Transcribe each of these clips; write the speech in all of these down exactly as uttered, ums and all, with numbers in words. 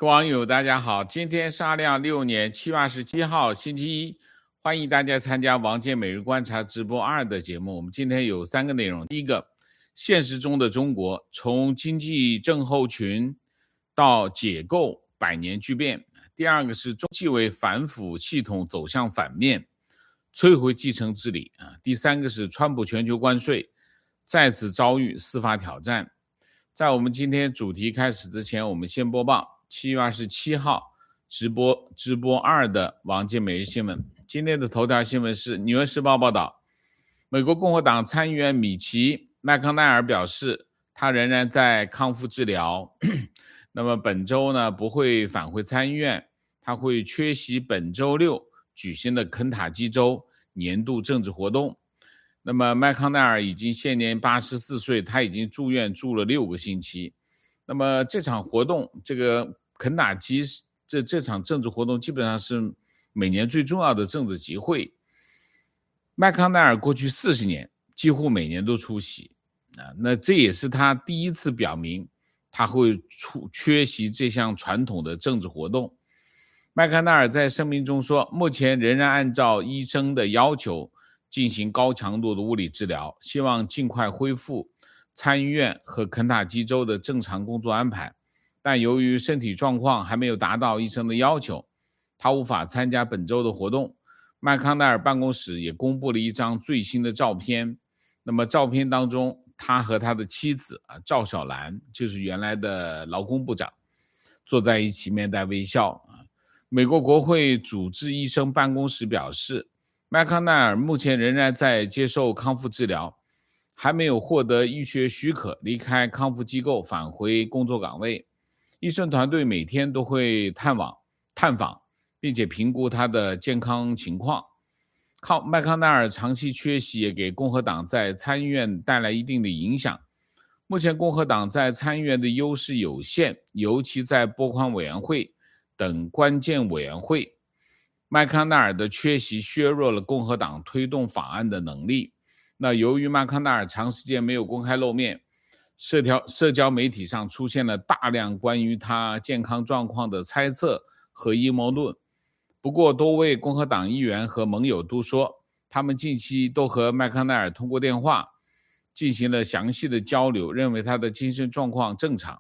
各位网友大家好，今天是二零二六年七月二十七号星期一，欢迎大家参加王健每日观察直播二的节目。我们今天有三个内容，第一个，现实中的中国，从经济症候群到解构百年巨变；第二个是中纪委反腐系统走向反面，摧毁继承治理；第三个是川普全球关税再次遭遇司法挑战。在我们今天主题开始之前，我们先播报七月二十七号直播直播二的王健每日新闻。今天的头条新闻是《纽约时报》报道，美国共和党参议员米奇·麦康奈尔表示，他仍然在康复治疗。那么本周呢不会返回参议院，他会缺席本周六举行的肯塔基州年度政治活动。那么麦康奈尔已经现年八十四岁，他已经住院住了六个星期。那么这场活动，这个肯塔基这这场政治活动基本上是每年最重要的政治集会。麦康奈尔过去四十年几乎每年都出席，啊，那这也是他第一次表明他会出缺席这项传统的政治活动。麦康奈尔在声明中说，目前仍然按照医生的要求进行高强度的物理治疗，希望尽快恢复参议院和肯塔基州的正常工作安排，但由于身体状况还没有达到医生的要求，他无法参加本周的活动。麦康奈尔办公室也公布了一张最新的照片，那么照片当中，他和他的妻子啊赵小兰，就是原来的劳工部长，坐在一起面带微笑。美国国会主治医生办公室表示，麦康奈尔目前仍然在接受康复治疗，还没有获得医学许可离开康复机构返回工作岗位。医生团队每天都会探望探访并且评估他的健康情况。麦康奈尔长期缺席也给共和党在参议院带来一定的影响。目前共和党在参议院的优势有限，尤其在拨款委员会等关键委员会。麦康奈尔的缺席削弱了共和党推动法案的能力。那由于麦康奈尔长时间没有公开露面，社交社交媒体上出现了大量关于他健康状况的猜测和阴谋论。不过多位共和党议员和盟友都说，他们近期都和麦康奈尔通过电话进行了详细的交流，认为他的精神状况正常。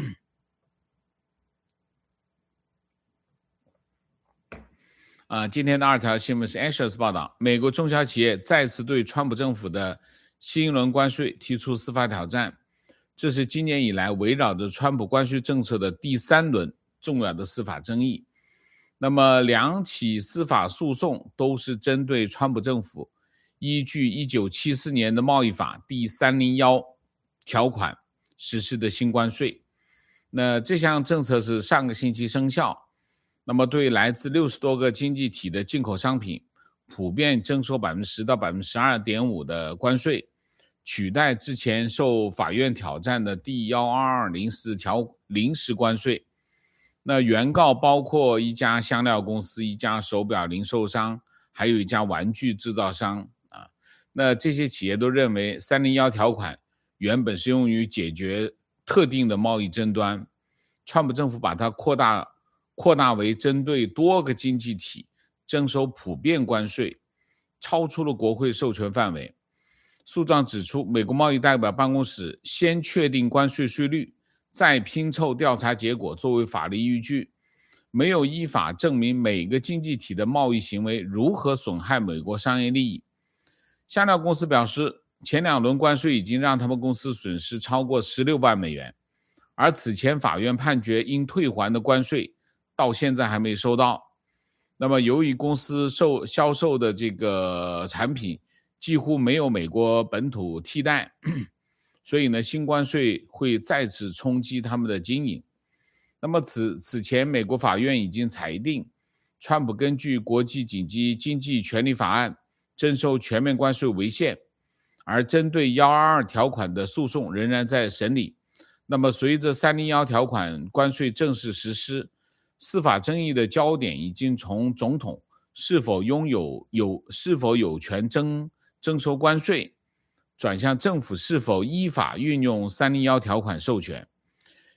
啊，今天的二条新闻是 Axios 报道，美国中小企业再次对川普政府的新一轮关税提出司法挑战，这是今年以来围绕着川普关税政策的第三轮重要的司法争议。那么两起司法诉讼都是针对川普政府依据一九七四年的贸易法第三零一条款实施的新关税。那这项政策是上个星期生效，那么对来自六十多个经济体的进口商品普遍征收 百分之十 到 百分之十二点五 的关税，取代之前受法院挑战的第一二二零四条临时关税。那原告包括一家香料公司、一家手表零售商，还有一家玩具制造商啊。那这些企业都认为三零一条款原本是用于解决特定的贸易争端，川普政府把它扩大扩大为针对多个经济体征收普遍关税，超出了国会授权范围。诉状指出，美国贸易代表办公室先确定关税税率，再拼凑调查结果作为法律依据，没有依法证明每个经济体的贸易行为如何损害美国商业利益。香料公司表示，前两轮关税已经让他们公司损失超过十六万美元，而此前法院判决应退还的关税到现在还没收到。那么由于公司售销售的这个产品几乎没有美国本土替代，所以呢，新关税会再次冲击他们的经营。那么此此前美国法院已经裁定，川普根据国际紧急经济权利法案征收全面关税为限，而针对一二二条款的诉讼仍然在审理。那么随着三零一条款关税正式实施，司法争议的焦点已经从总统是否拥有有是否有权征征收关税，转向政府是否依法运用三零一条款授权。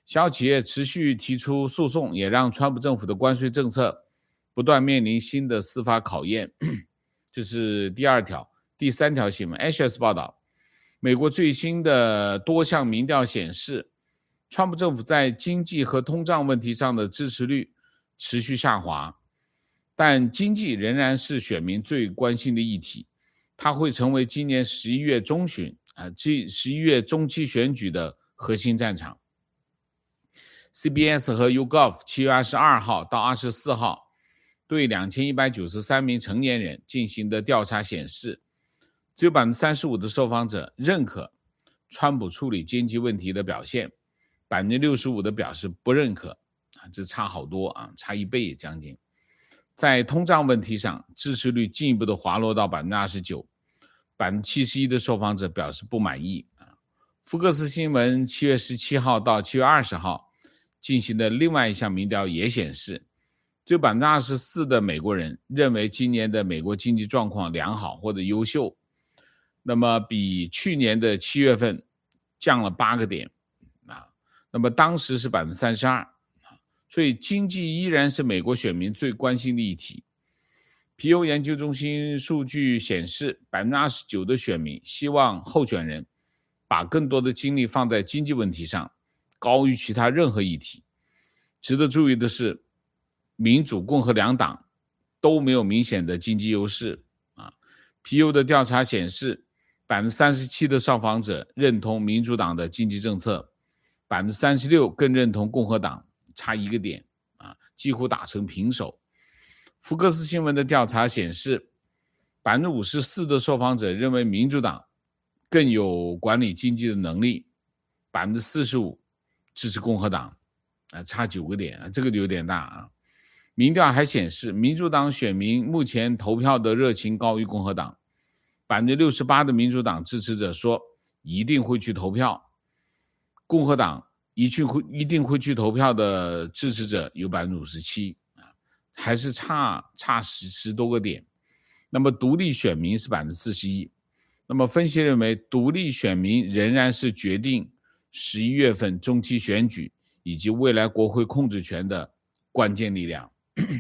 小企业持续提出诉讼，也让川普政府的关税政策不断面临新的司法考验。这是第二条。第三条新闻 ，Axios 报道，美国最新的多项民调显示，川普政府在经济和通胀问题上的支持率持续下滑，但经济仍然是选民最关心的议题，它会成为今年十一月中旬啊，这十一月中期选举的核心战场。C B S 和 YouGov 七月二十二号到二十四号对两千一百九十三名成年人进行的调查显示，只有 百分之三十五 的受访者认可川普处理经济问题的表现， 百分之六十五 的表示不认可啊，这差好多啊，差一倍将近。在通胀问题上，支持率进一步的滑落到 百分之二十九， 百分之七十一 的受访者表示不满意啊。福克斯新闻七月十七号到七月二十号进行的另外一项民调也显示，只有 百分之二十四 的美国人认为今年的美国经济状况良好或者优秀，那么比去年的七月份降了八个点啊，那么当时是 百分之三十二， 所以经济依然是美国选民最关心的议题。皮尤研究中心数据显示， 百分之二十九 的选民希望候选人把更多的精力放在经济问题上，高于其他任何议题。值得注意的是，民主共和两党都没有明显的经济优势啊。皮尤的调查显示， 百分之三十七 的受访者认同民主党的经济政策， 百分之三十六 更认同共和党，差一个点啊，几乎打成平手。福克斯新闻的调查显示， 百分之五十四 的受访者认为民主党更有管理经济的能力， 百分之四十五 支持共和党啊，差九个点啊，这个就有点大啊。民调还显示，民主党选民目前投票的热情高于共和党， 百分之六十八 的民主党支持者说一定会去投票，共和党一去会一定会去投票的支持者有 百分之五十七， 还是差差十十多个点。那么独立选民是 百分之四十一。 那么分析认为，独立选民仍然是决定十一月份中期选举以及未来国会控制权的关键力量。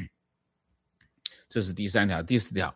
这是第三条。第四条，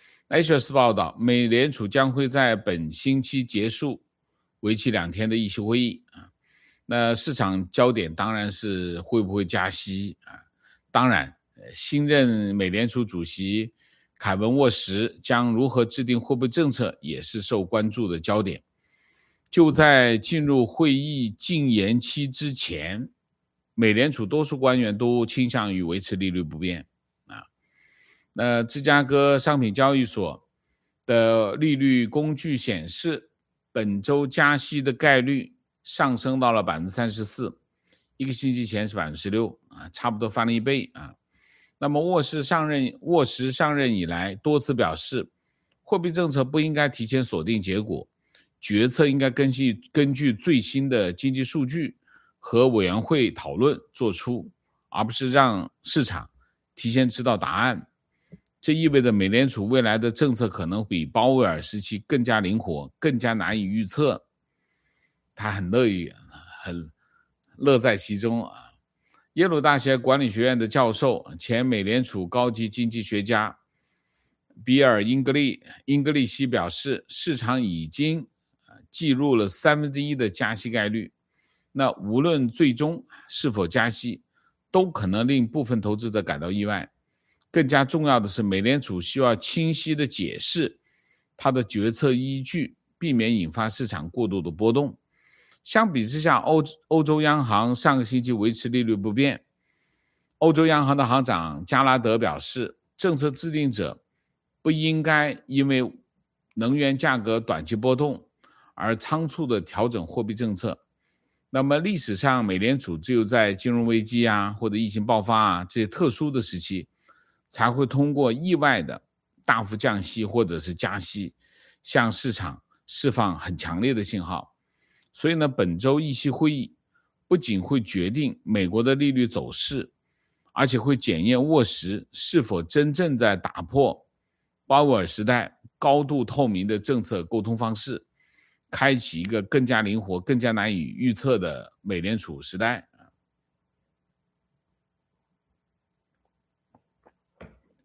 Axios 报道，美联储将会在本星期结束为期两天的议息会议啊。那市场焦点当然是会不会加息啊？当然，新任美联储主席凯文沃什将如何制定货币政策也是受关注的焦点。就在进入会议禁言期之前，美联储多数官员都倾向于维持利率不变啊。那芝加哥商品交易所的利率工具显示，本周加息的概率上升到了 百分之三十四， 一个星期前是 百分之十六 啊，差不多翻了一倍啊。那么沃什上任沃什上任以来多次表示，货币政策不应该提前锁定结果，决策应该根据根据最新的经济数据和委员会讨论做出，而不是让市场提前知道答案。这意味着美联储未来的政策可能比鲍威尔时期更加灵活，更加难以预测。他很乐于很乐在其中啊。耶鲁大学管理学院的教授、前美联储高级经济学家比尔·英格利英格利希表示，市场已经计入了三分之一的加息概率。那无论最终是否加息，都可能令部分投资者感到意外。更加重要的是，美联储需要清晰地解释它的决策依据，避免引发市场过度的波动。相比之下，欧欧洲央行上个星期维持利率不变。欧洲央行的行长加拉德表示，政策制定者不应该因为能源价格短期波动而仓促地调整货币政策。那么历史上，美联储只有在金融危机啊或者疫情爆发啊这些特殊的时期，才会通过意外的大幅降息或者是加息，向市场释放很强烈的信号。所以呢，本周议息会议不仅会决定美国的利率走势，而且会检验沃什是否真正在打破鲍威尔时代高度透明的政策沟通方式，开启一个更加灵活、更加难以预测的美联储时代。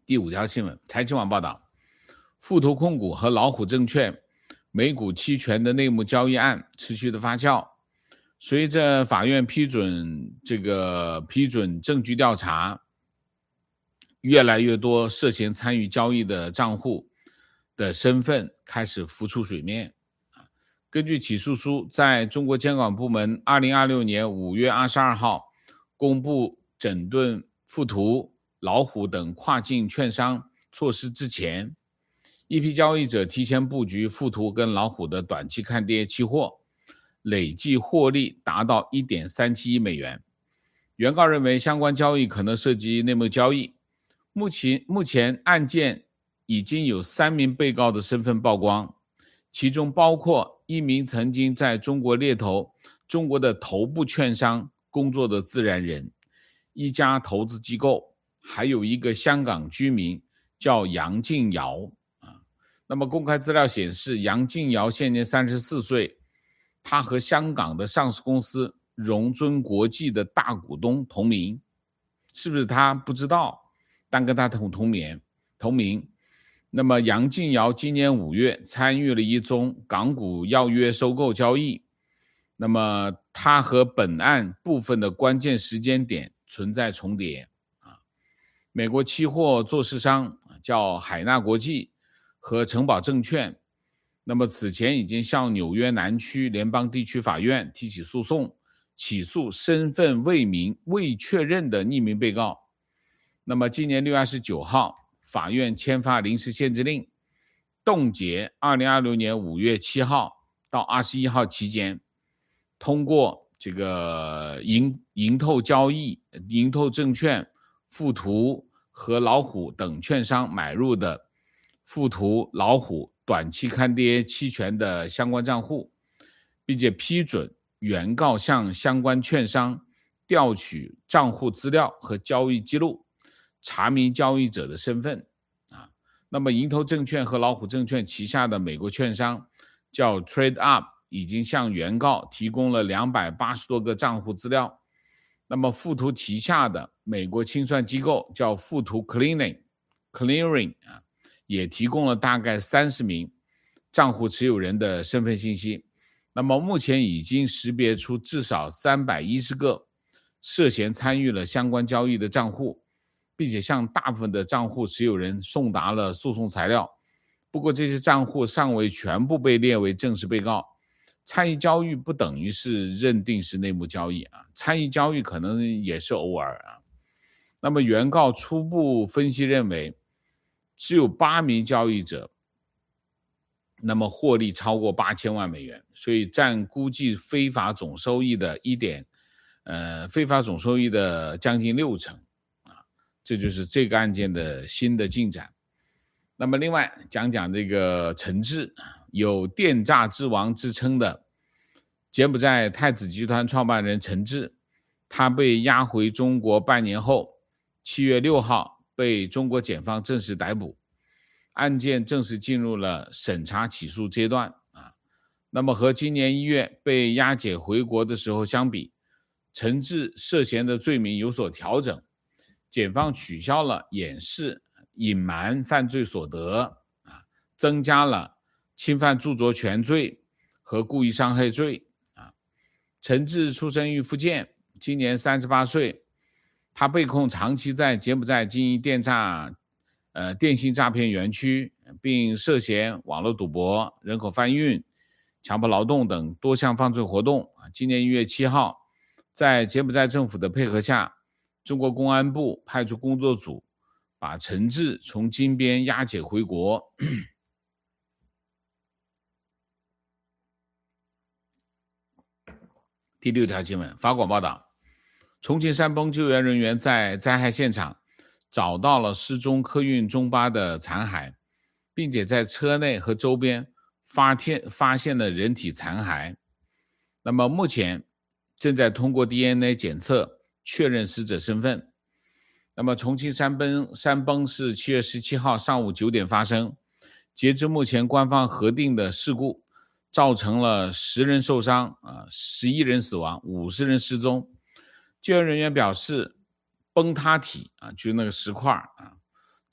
第五条新闻，财经网报道，富途控股和老虎证券美股期权的内幕交易案持续的发酵，随着法院批准这个批准证据调查，越来越多涉嫌参与交易的账户的身份开始浮出水面。根据起诉书，在中国监管部门二零二六年五月二十二号公布整顿富途、老虎等跨境券商措施之前，一批交易者提前布局富途跟老虎的短期看跌期货，累计获利达到 一点三七亿美元。原告认为相关交易可能涉及内幕交易。目前目前案件已经有三名被告的身份曝光，其中包括一名曾经在中国猎头中国的头部券商工作的自然人，一家投资机构，还有一个香港居民叫杨静瑶。那么公开资料显示，杨静瑶现年三十四岁，他和香港的上市公司荣尊国际的大股东同名，是不是他不知道，但跟他同同名同名。那么杨静瑶今年五月参与了一宗港股要约收购交易，那么他和本案部分的关键时间点存在重叠。美国期货做市商叫海纳国际和城堡证券，那么此前已经向纽约南区联邦地区法院提起诉讼，起诉身份未明未确认的匿名被告。那么今年六月二十九号法院签发临时限制令，冻结二零二六年五月七号到二十一号期间通过这个银银透交易、银透证券、富途和老虎等券商买入的富途、老虎短期看跌期权的相关账户，并且批准原告向相关券商调取账户资料和交易记录，查明交易者的身份。啊，那么银投证券和老虎证券旗下的美国券商叫 Trade Up， 已经向原告提供了两百八十多个账户资料。那么富途旗下的美国清算机构叫富途 Clearing Clearing 啊，也提供了大概三十名账户持有人的身份信息。那么目前已经识别出至少三百一十个涉嫌参与了相关交易的账户，并且向大部分的账户持有人送达了诉讼材料。不过这些账户尚未全部被列为正式被告。参与交易不等于是认定是内幕交易啊，参与交易可能也是偶尔啊。那么原告初步分析认为，只有八名交易者那么获利超过八千万美元，所以占估计非法总收益的一点呃非法总收益的将近六成啊，这就是这个案件的新的进展。那么另外讲讲这个陈志，有电诈之王之称的柬埔寨太子集团创办人陈志，他被押回中国半年后，七月六号被中国检方正式逮捕，案件正式进入了审查起诉阶段啊。那么和今年一月被押解回国的时候相比，陈志涉嫌的罪名有所调整，检方取消了掩饰、隐瞒犯罪所得啊，增加了侵犯著作权罪和故意伤害罪啊。陈志出生于福建，今年三十八岁，他被控长期在柬埔寨经营电诈呃电信诈骗园区，并涉嫌网络赌博、人口贩运、强迫劳动等多项犯罪活动。今年一月七号，在柬埔寨政府的配合下，中国公安部派出工作组把陈志从金边押解回国。第六条新闻，法广报道，重庆山崩救援人员在灾害现场找到了失踪客运中巴的残骸，并且在车内和周边发现发现了人体残骸。那么目前正在通过 D N A 检测确认死者身份。那么重庆山崩山崩是七月十七号上午九点发生，截至目前官方核定的事故造成了十人受伤啊，十一人死亡，五十人失踪。救援人员表示，崩塌体啊，就是那个石块啊，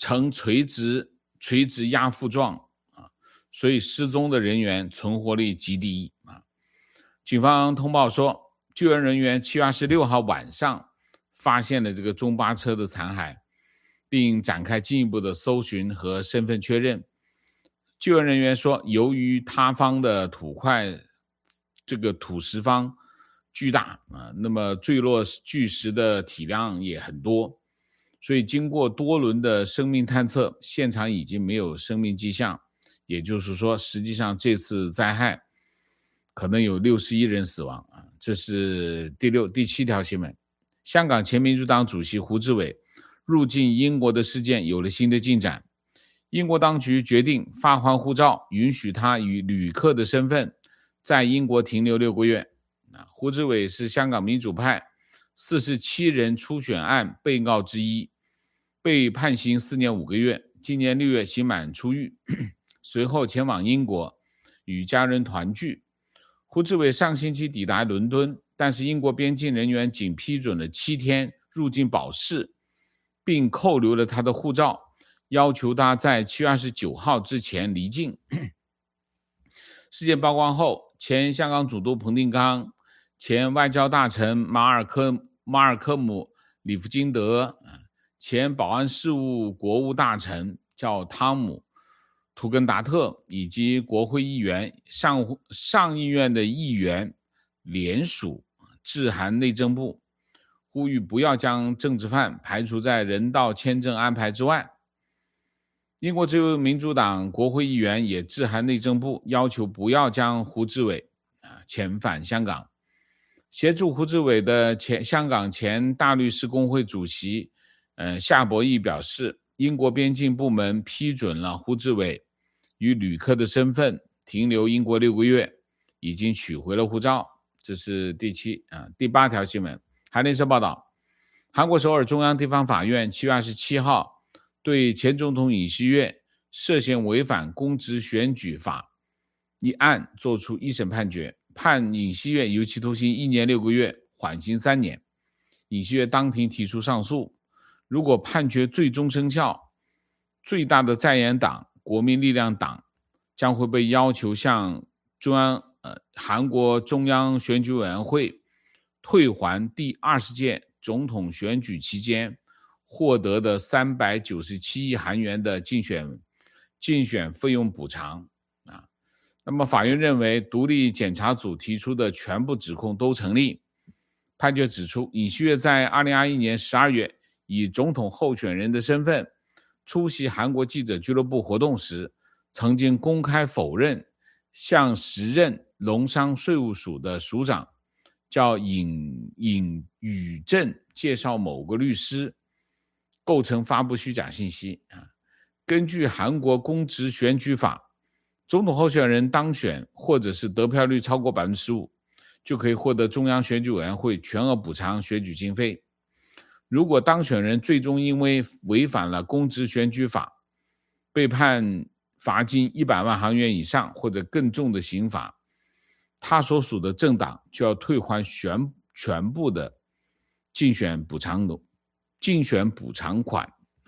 呈垂直垂直压附状啊，所以失踪的人员存活率极低啊。警方通报说，救援人员七月二十六号晚上发现了这个中巴车的残骸，并展开进一步的搜寻和身份确认。救援人员说，由于他方的土块这个土石方巨大啊，那么坠落巨石的体量也很多，所以经过多轮的生命探测，现场已经没有生命迹象。也就是说，实际上这次灾害可能有六十一人死亡啊。这是第六、第七条新闻。香港前民主党主席胡志伟入境英国的事件有了新的进展。英国当局决定发还护照，允许他以旅客的身份在英国停留六个月。胡志伟是香港民主派四十七人初选案被告之一，被判刑四年五个月，今年六月刑满出狱，随后前往英国与家人团聚。胡志伟上星期抵达伦敦，但是英国边境人员仅批准了七天入境保释，并扣留了他的护照，要求他在七月二十九号之前离境。事件曝光后，前香港总督彭定康、前外交大臣马尔科马尔科姆·里弗金德、前保安事务国务大臣叫汤姆·图根达特以及国会议员、上上议院的议员联署致函内政部，呼吁不要将政治犯排除在人道签证安排之外。英国自由民主党国会议员也致函内政部，要求不要将胡志伟遣返香港。协助胡志伟的前香港前大律师公会主席呃夏博义表示，英国边境部门批准了胡志伟与旅客的身份停留英国六个月，已经取回了护照。这是第七啊第八条新闻。韩联社报道，韩国首尔中央地方法院七月二十七号对前总统尹锡悦涉嫌违反公职选举法一案作出一审判决，判尹锡悦有期徒刑一年六个月，缓刑三年。尹锡悦当庭提出上诉，如果判决最终生效，最大的在野党国民力量党将会被要求向中央呃韩国中央选举委员会退还第二十届总统选举期间获得的三百九十七亿韩元的竞选竞选费用补偿啊。那么法院认为独立检察组提出的全部指控都成立。判决指出，尹锡悦在二零二一年十二月以总统候选人的身份出席韩国记者俱乐部活动时，曾经公开否认向时任农商税务署的署长叫尹尹宇正介绍某个律师，构成发布虚假信息。根据韩国公职选举法，总统候选人当选或者是得票率超过 百分之十五， 就可以获得中央选举委员会全额补偿选举经费。如果当选人最终因为违反了公职选举法，被判罚金一百万韩元以上或者更重的刑罚，他所属的政党就要退还全全部的竞选补偿竞选补偿款。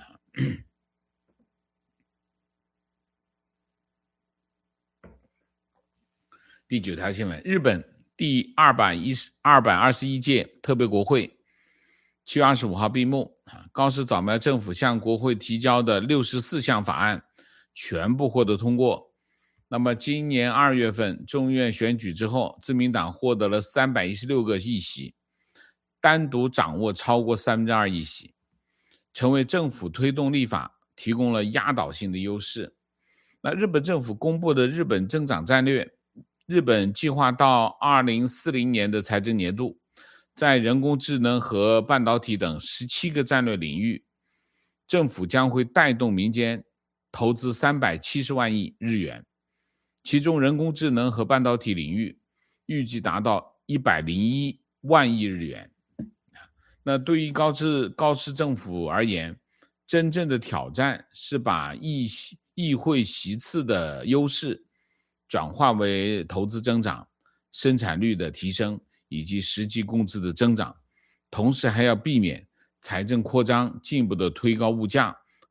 第九条新闻，日本第二百二十一届特别国会七月二十五号闭幕，高市早苗政府向国会提交的六十四项法案全部获得通过。那么今年二月份众议院选举之后，自民党获得了三百一十六个议席，单独掌握超过三分之二议席，成为政府推动立法提供了压倒性的优势。那日本政府公布的日本增长战略，日本计划到二零四零年的财政年度，在人工智能和半导体等十七个战略领域，政府将会带动民间投资三百七十万亿日元，其中人工智能和半导体领域预计达到一百零一万亿日元。那对于高市高市政府而言，真正的挑战是把议议会席次的优势转化为投资增长、生产率的提升以及实际工资的增长，同时还要避免财政扩张进一步的推高物价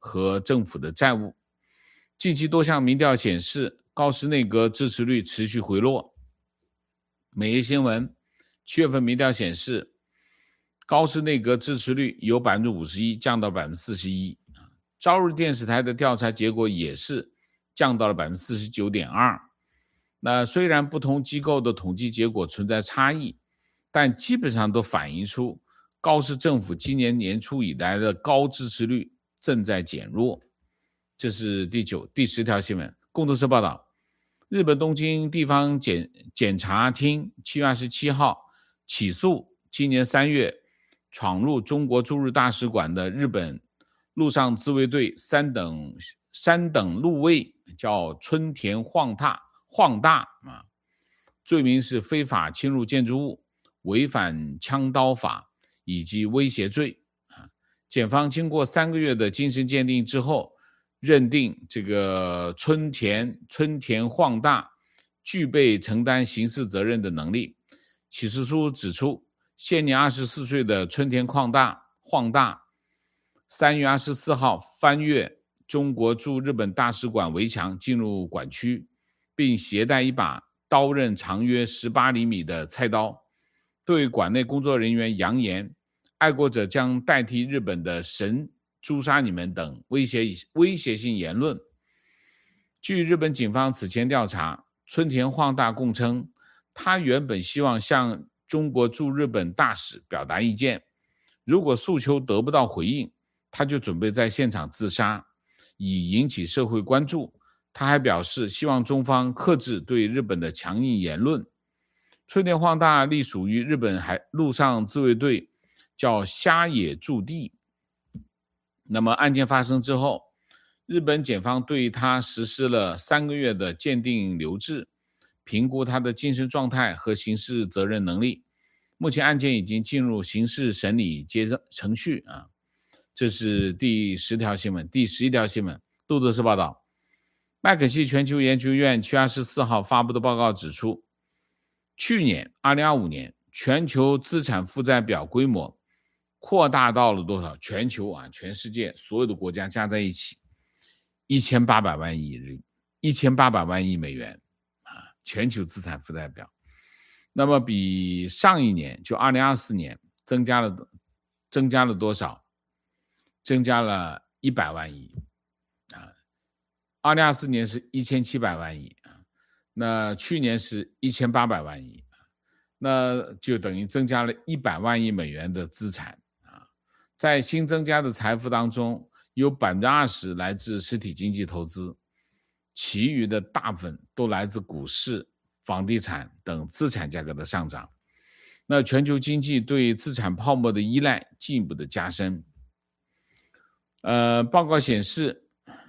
和政府的债务。近期多项民调显示，高市内阁支持率持续回落。每日新闻七月份民调显示，高市内阁支持率由 百分之五十一 降到 百分之四十一。朝日电视台的调查结果也是降到了 百分之四十九点二。 那虽然不同机构的统计结果存在差异，但基本上都反映出高市政府今年年初以来的高支持率正在减弱。这是第九、第十条新闻。共同社报道，日本东京地方 检, 检察厅七月二十七号起诉今年三月闯入中国驻日大使馆的日本陆上自卫队三等三等陆尉，叫春田晃大晃大啊，罪名是非法侵入建筑物、违反枪刀法以及威胁罪啊。检方经过三个月的精神鉴定之后，认定这个春田春田晃大具备承担刑事责任的能力。起诉书指出，现年二十四岁的春田晃大晃大三月二十四号翻越中国驻日本大使馆围墙进入馆区，并携带一把刀刃长约十八厘米的菜刀，对馆内工作人员扬言爱国者将代替日本的神诛杀你们等威胁威胁性言论。据日本警方此前调查，春田晃大供称，他原本希望向中国驻日本大使表达意见，如果诉求得不到回应，他就准备在现场自杀，以引起社会关注。他还表示希望中方克制对日本的强硬言论。春田晃大隶属于日本海陆上自卫队，叫虾野驻地。那么案件发生之后，日本检方对他实施了三个月的鉴定留置，评估他的精神状态和刑事责任能力。目前案件已经进入刑事审理阶程序啊。这是第十条新闻。第十一条新闻，路透社报道，麦肯锡全球研究院七月二十四号发布的报告指出，去年二零二五年全球资产负债表规模扩大到了多少？全球啊，全世界所有的国家加在一起一千八百万亿日一千八百万亿美元啊，全球资产负债表。那么比上一年就二零二四年增加了增加了多少？增加了一百万亿啊。二零二四年是一千七百万亿啊，那去年是一千八百万亿，那就等于增加了一百万亿美元的资产啊。在新增加的财富当中，有 百分之二十 来自实体经济投资，其余的大部分都来自股市、房地产等资产价格的上涨。那全球经济对资产泡沫的依赖进一步的加深。呃，报告显示，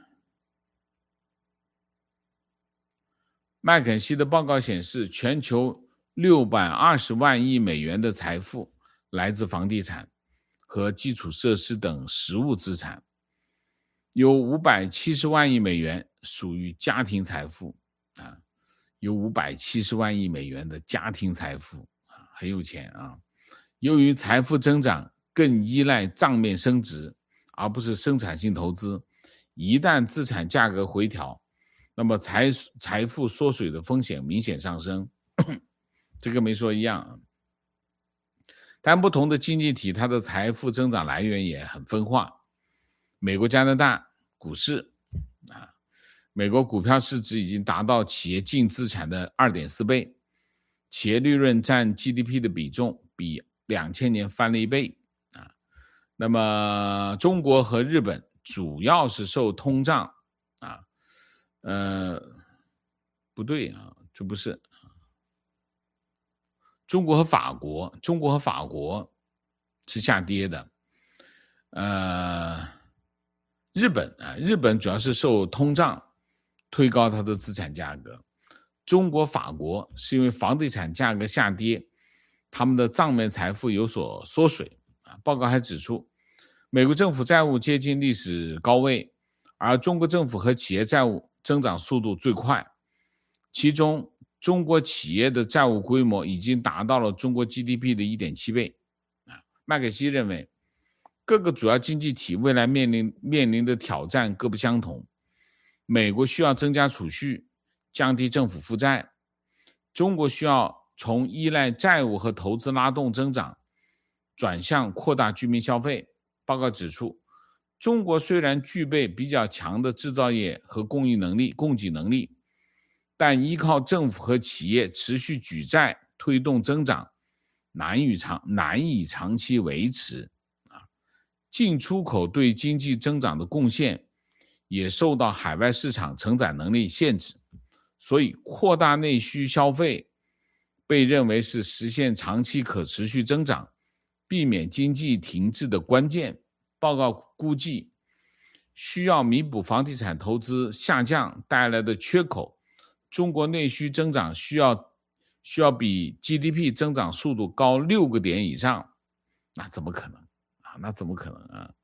麦肯锡的报告显示，全球六百二十万亿美元的财富来自房地产和基础设施等实物资产，有五百七十万亿美元属于家庭财富啊，有五百七十万亿美元的家庭财富啊，很有钱啊。由于财富增长更依赖账面升值，而不是生产性投资，一旦资产价格回调，那么财财富缩水的风险明显上升。这个没说一样。但不同的经济体，它的财富增长来源也很分化。美国、加拿大股市啊，美国股票市值已经达到企业净资产的 二点四倍，企业利润占 G D P 的比重比两千年翻了一倍啊。那么中国和日本主要是受通胀啊，呃，不对啊，这不是。中国和法国，中国和法国是下跌的。呃，日本啊，日本主要是受通胀推高它的资产价格。中国、法国是因为房地产价格下跌，他们的账面财富有所缩水啊。报告还指出，美国政府债务接近历史高位，而中国政府和企业债务增长速度最快，其中中国企业的债务规模已经达到了中国 G D P 的 一点七倍。麦肯锡认为， 各个主要经济体未来面临面临的挑战各不相同。美国需要增加储蓄，降低政府负债；中国需要从依赖债务和投资拉动增长，转向扩大居民消费。报告指出，中国虽然具备比较强的制造业和供应能力、供给能力，但依靠政府和企业持续举债推动增长，难以长难以长期维持。进出口对经济增长的贡献也受到海外市场承载能力限制，所以扩大内需消费被认为是实现长期可持续增长、避免经济停滞的关键。报告估计，需要弥补房地产投资下降带来的缺口，中国内需增长需要需要比 G D P 增长速度高六个点以上，那怎么可能啊？那怎么可能啊？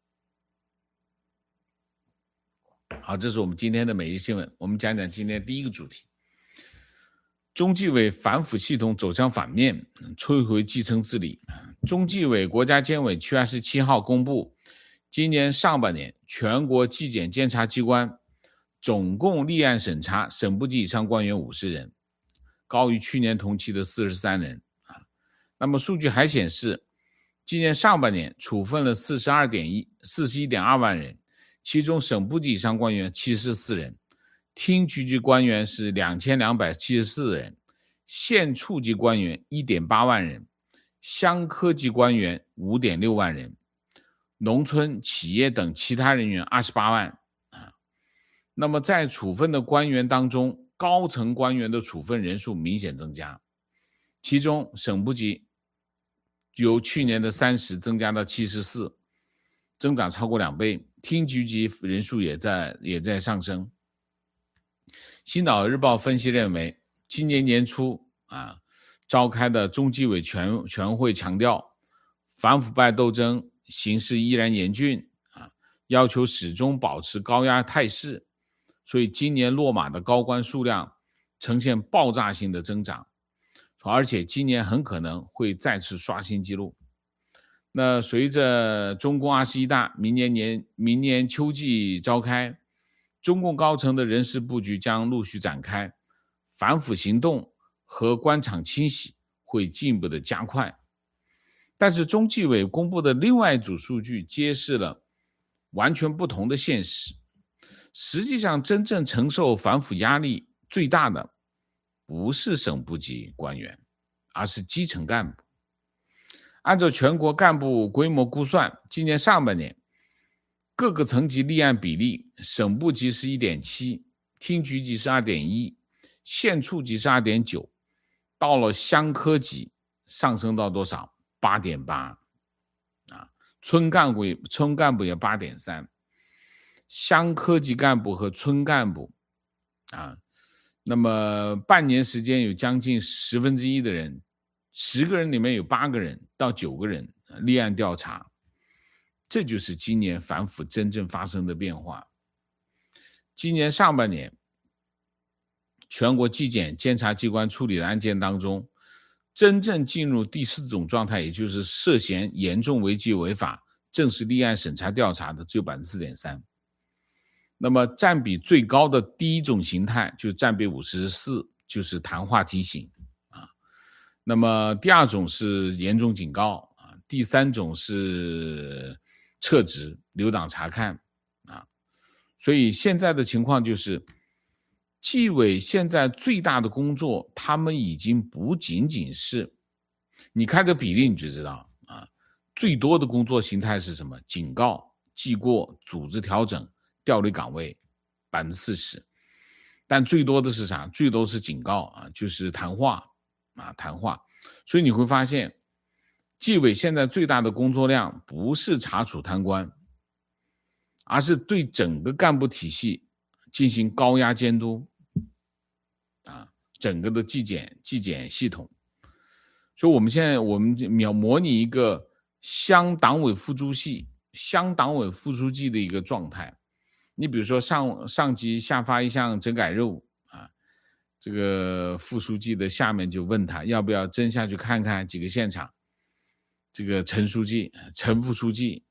好，这是我们今天的每日新闻。我们讲讲今天第一个主题：中纪委反腐系统走向反面，摧毁基层治理。中纪委国家监委七月二十七号公布，今年上半年全国纪检监察机关总共立案审查省部级以上官员五十人，高于去年同期的四十三人。那么数据还显示，今年上半年处分了四十一点二万人，其中省部级以上官员七十四人，厅局级官员是两千两百七十四人，县处级官员 一点八万人，乡科级官员 五点六万人，农村、企业等其他人员二十八万。那么在处分的官员当中，高层官员的处分人数明显增加，其中省部级由去年的三十增加到七十四，增长超过两倍，厅局级人数也在也在上升。星岛日报分析认为，今年年初啊召开的中纪委全全会强调，反腐败斗争形势依然严峻啊，要求始终保持高压态势，所以今年落马的高官数量呈现爆炸性的增长，而且今年很可能会再次刷新纪录。那随着中共二十一大明年年明年秋季召开，中共高层的人事布局将陆续展开，反腐行动和官场清洗会进一步的加快。但是中纪委公布的另外一组数据揭示了完全不同的现实。实际上，真正承受反腐压力最大的不是省部级官员，而是基层干部。按照全国干部规模估算，今年上半年各个层级立案比例，省部级是 一点七， 厅局级是 二点一， 县处级是 二点九， 到了乡科级上升到多少 八点八， 啊，村干部村干部也 八点三， 乡科级干部和村干部啊，那么半年时间有将近十分之一的人，十个人里面有八个人到九个人立案调查，这就是今年反腐真正发生的变化。今年上半年，全国纪检监察机关处理的案件当中，真正进入第四种状态，也就是涉嫌严重违纪违法正式立案审查调查的只有 百分之四点三。那么占比最高的第一种形态就占比 百分之五十四， 就是谈话提醒啊。那么第二种是严重警告啊，第三种是撤职留党察看啊。所以现在的情况就是纪委现在最大的工作，他们已经不仅仅是，你看这比例你就知道啊，最多的工作形态是什么？警告、记过、组织调整、调离岗位 百分之四十， 但最多的是啥？最多是警告啊，就是谈话啊，谈话。所以你会发现，纪委现在最大的工作量不是查处贪官，而是对整个干部体系进行高压监督啊，整个的纪检纪检系统。所以我们现在我们描模拟一个乡党委副书记乡党委副书记的一个状态。你比如说上上级下发一项整改任务啊，这个副书记的下面就问他要不要真下去看看几个现场，这个陈书记陈副书记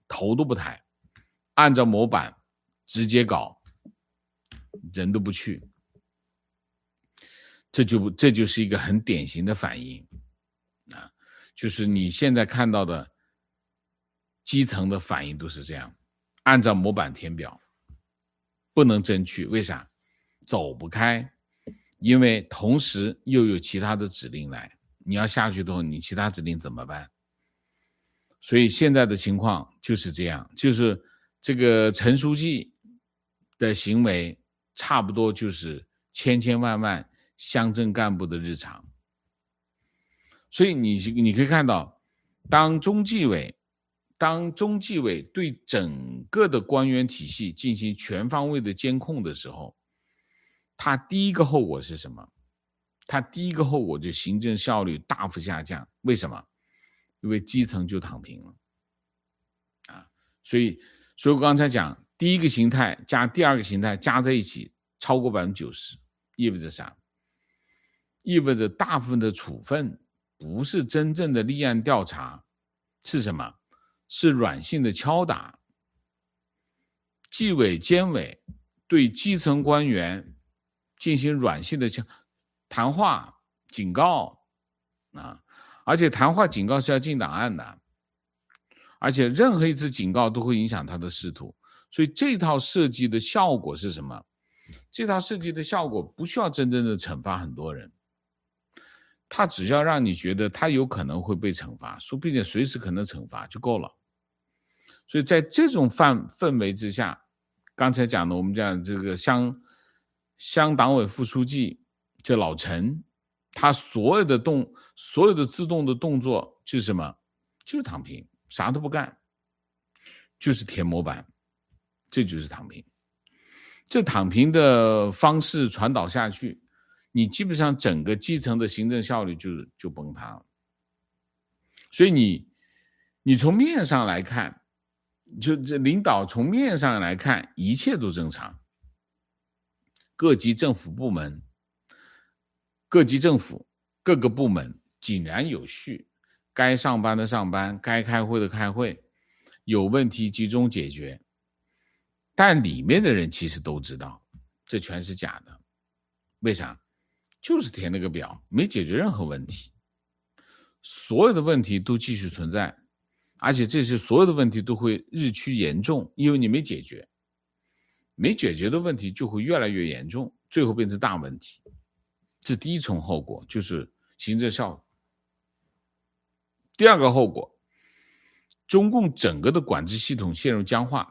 头都不抬，按照模板直接搞，人都不去。这就这就是一个很典型的反应啊，就是你现在看到的基层的反应都是这样，按照模板填表，不能争取。为啥？走不开，因为同时又有其他的指令来，你要下去的话，你其他指令怎么办？所以现在的情况就是这样，就是这个陈书记的行为差不多就是千千万万乡镇干部的日常。所以你你可以看到，当中纪委当中纪委对整个的官员体系进行全方位的监控的时候，它第一个后果是什么？它第一个后果就行政效率大幅下降。为什么？因为基层就躺平了啊！所以所以我刚才讲，第一个形态加第二个形态加在一起超过百分之九十，意味着啥？意味着大部分的处分不是真正的立案调查，是什么？是软性的敲打。纪委监委对基层官员进行软性的谈话警告啊，而且谈话警告是要进档案的，而且任何一次警告都会影响他的仕途。所以这套设计的效果是什么？这套设计的效果不需要真正的惩罚很多人，他只要让你觉得他有可能会被惩罚，说并且随时可能惩罚就够了。所以在这种氛氛围之下，刚才讲的我们讲这个乡乡党委副书记这老陈，他所有的动所有的自动的动作就是什么？就是躺平，啥都不干，就是填模板，这就是躺平。这躺平的方式传导下去，你基本上整个基层的行政效率就就崩塌了。所以你你从面上来看，就这领导从面上来看一切都正常，各级政府部门各级政府各个部门井然有序，该上班的上班，该开会的开会，有问题集中解决。但里面的人其实都知道这全是假的。为啥？就是填了个表，没解决任何问题，所有的问题都继续存在，而且这些所有的问题都会日趋严重，因为你没解决，没解决的问题就会越来越严重，最后变成大问题。这第一重后果就是行政效率。第二个后果，中共整个的管制系统陷入僵化。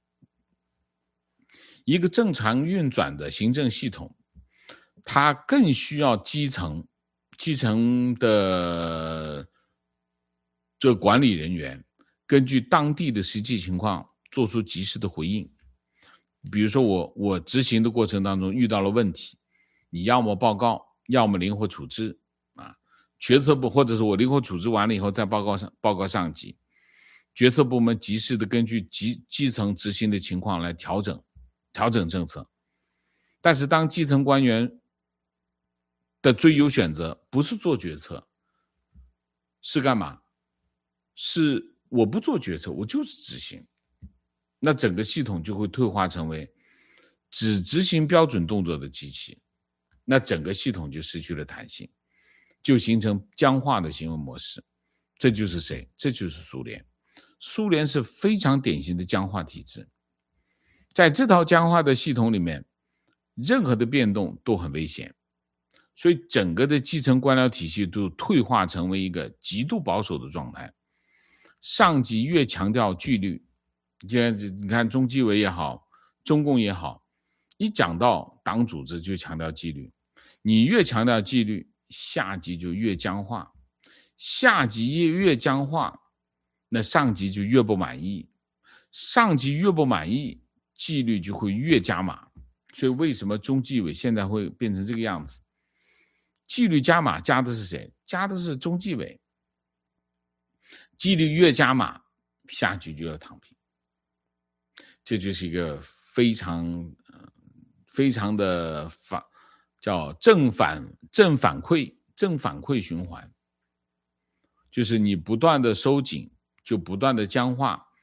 一个正常运转的行政系统，它更需要基层基层的这管理人员根据当地的实际情况做出及时的回应。比如说我我执行的过程当中遇到了问题，你要么报告，要么灵活处置啊。决策部或者是我灵活处置完了以后再报告上报告上级，决策部门及时的根据基基层执行的情况来调整调整政策。但是当基层官员的最优选择不是做决策，是干嘛？是我不做决策，我就是执行，那整个系统就会退化成为只执行标准动作的机器，那整个系统就失去了弹性，就形成僵化的行为模式。这就是谁？这就是苏联。苏联是非常典型的僵化体制，在这套僵化的系统里面，任何的变动都很危险，所以整个的基层官僚体系都退化成为一个极度保守的状态。上级越强调纪律，你看中纪委也好，中共也好，一讲到党组织就强调纪律，你越强调纪律，下级就越僵化，下级越僵化，那上级就越不满意，上级越不满意，纪律就会越加码。所以为什么中纪委现在会变成这个样子？纪律加码加的是谁？加的是中纪委。纪律越加码，下级就要躺平。这就是一个非常、呃、非常的反叫正反正反馈正反馈循环，就是你不断的收紧，就不断的僵化，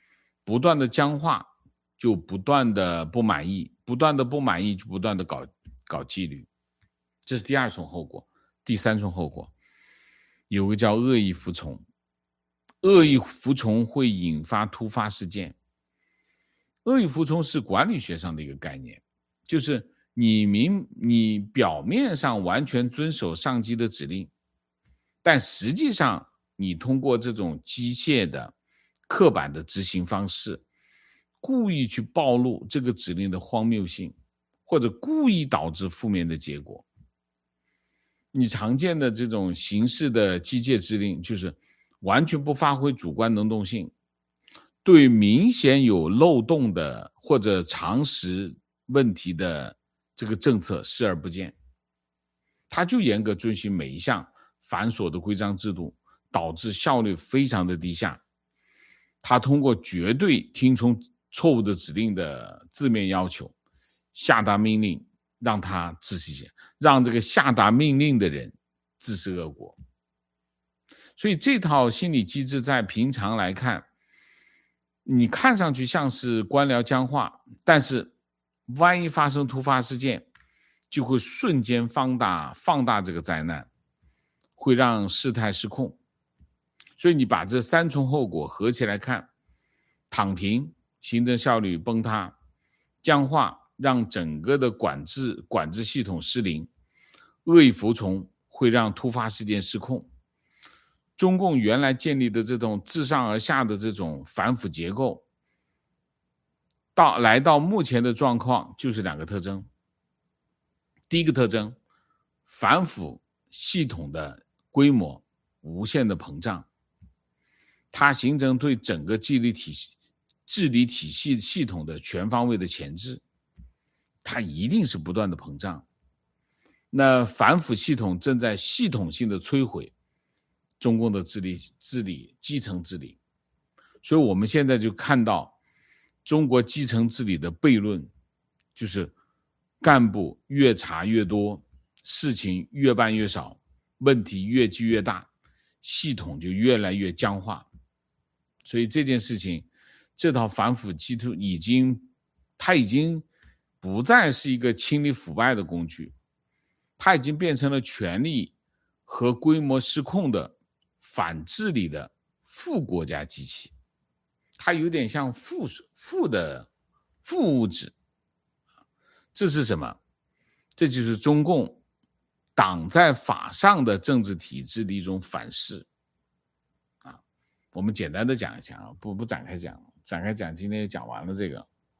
不断的僵化，就不断的不满意，不断的不满意，就不断的搞搞纪律，这是第二重后果。第三重后果，有个叫恶意服从，恶意服从会引发突发事件。恶意服从是管理学上的一个概念，就是你明你表面上完全遵守上级的指令，但实际上你通过这种机械的刻板的执行方式，故意去暴露这个指令的荒谬性，或者故意导致负面的结果。你常见的这种形式的机械指令，就是完全不发挥主观能动性，对明显有漏洞的或者常识问题的这个政策视而不见，他就严格遵循每一项繁琐的规章制度，导致效率非常的低下。他通过绝对听从错误的指令的字面要求，下达命令，让他自食，让这个下达命令的人自食恶果。所以这套心理机制在平常来看，你看上去像是官僚僵化，但是万一发生突发事件，就会瞬间放大放大这个灾难，会让事态失控。所以你把这三重后果合起来看，躺平，行政效率崩塌；僵化，让整个的管制管制系统失灵；恶意服从，会让突发事件失控。中共原来建立的这种自上而下的这种反腐结构，到来到目前的状况就是两个特征。第一个特征，反腐系统的规模无限的膨胀，它形成对整个治理体系治理体系系统的全方位的钳制，它一定是不断的膨胀。那反腐系统正在系统性的摧毁中共的治理治理基层治理。所以我们现在就看到中国基层治理的悖论，就是干部越查越多，事情越办越少，问题越积越大，系统就越来越僵化。所以这件事情，这套反腐机制已经它已经不再是一个清理腐败的工具，它已经变成了权力和规模失控的反治理的副国家机器。它有点像负负的负物质。这是什么？这就是中共党在法上的政治体制的一种反噬啊。我们简单的讲一讲啊，不不展开讲，展开讲今天就讲完了这个。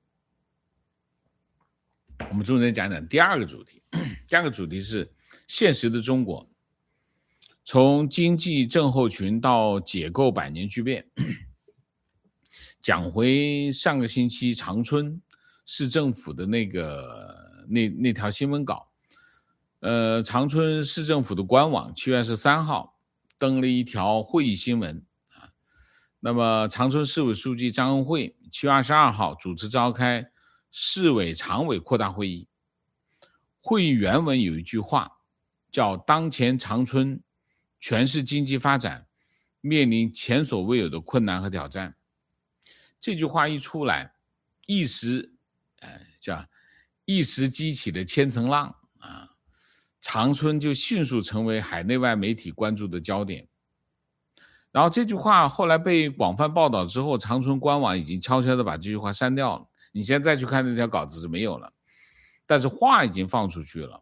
我们重点讲讲第二个主题，第二个主题是现实的中国，从经济症候群到解构百年巨变。讲回上个星期长春市政府的那个那那条新闻稿，呃，长春市政府的官网七月二十三号登了一条会议新闻啊。那么长春市委书记张恩惠七月二十二号主持召开市委常委扩大会议，会议原文有一句话叫当前长春全市经济发展面临前所未有的困难和挑战。这句话一出来，一时呃叫一时激起了千层浪啊，长春就迅速成为海内外媒体关注的焦点。然后这句话后来被广泛报道之后，长春官网已经悄悄的把这句话删掉了，你现在再去看那条稿子是没有了，但是话已经放出去了。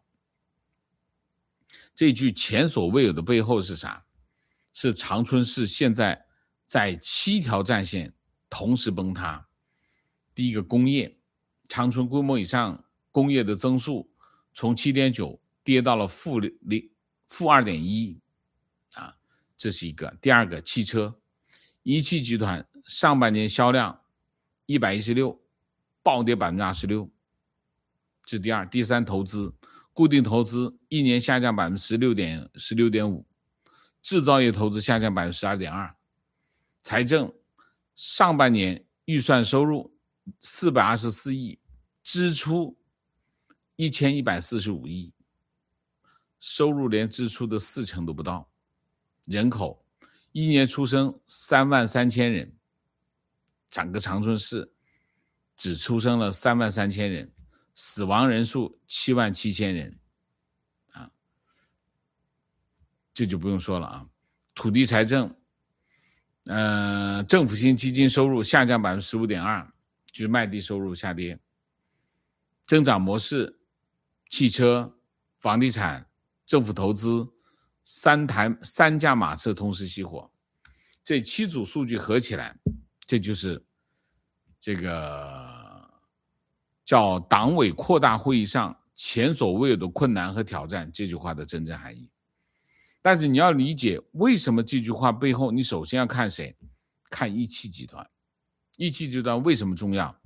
这句前所未有的背后是啥？是长春市现在在七条战线同时崩塌。第一个，工业，长春规模以上工业的增速从 七点九 跌到了负负 二点一 啊，这是一个。第二个，汽车，一汽集团上半年销量一百一十六，暴跌 百分之二十六， 这是第二。第三，投资，固定投资一年下降 百分之十六点五， 制造业投资下降 百分之十二点二。 财政，上半年预算收入四百二十四亿，支出一千一百四十五亿，收入连支出的四成都不到。人口，一年出生三万三千人， 整个长春市只出生了三万三千人，死亡人数七万七千人啊，这就不用说了啊。土地财政，呃，政府性基金收入下降 百分之十五点二， 就是卖地收入下跌。增长模式，汽车、房地产、政府投资，三台三驾马车同时熄火，这七组数据合起来，这就是这个叫党委扩大会议上前所未有的困难和挑战这句话的真正含义。但是你要理解为什么这句话背后，你首先要看谁？看一汽集团。一汽集团为什么重要？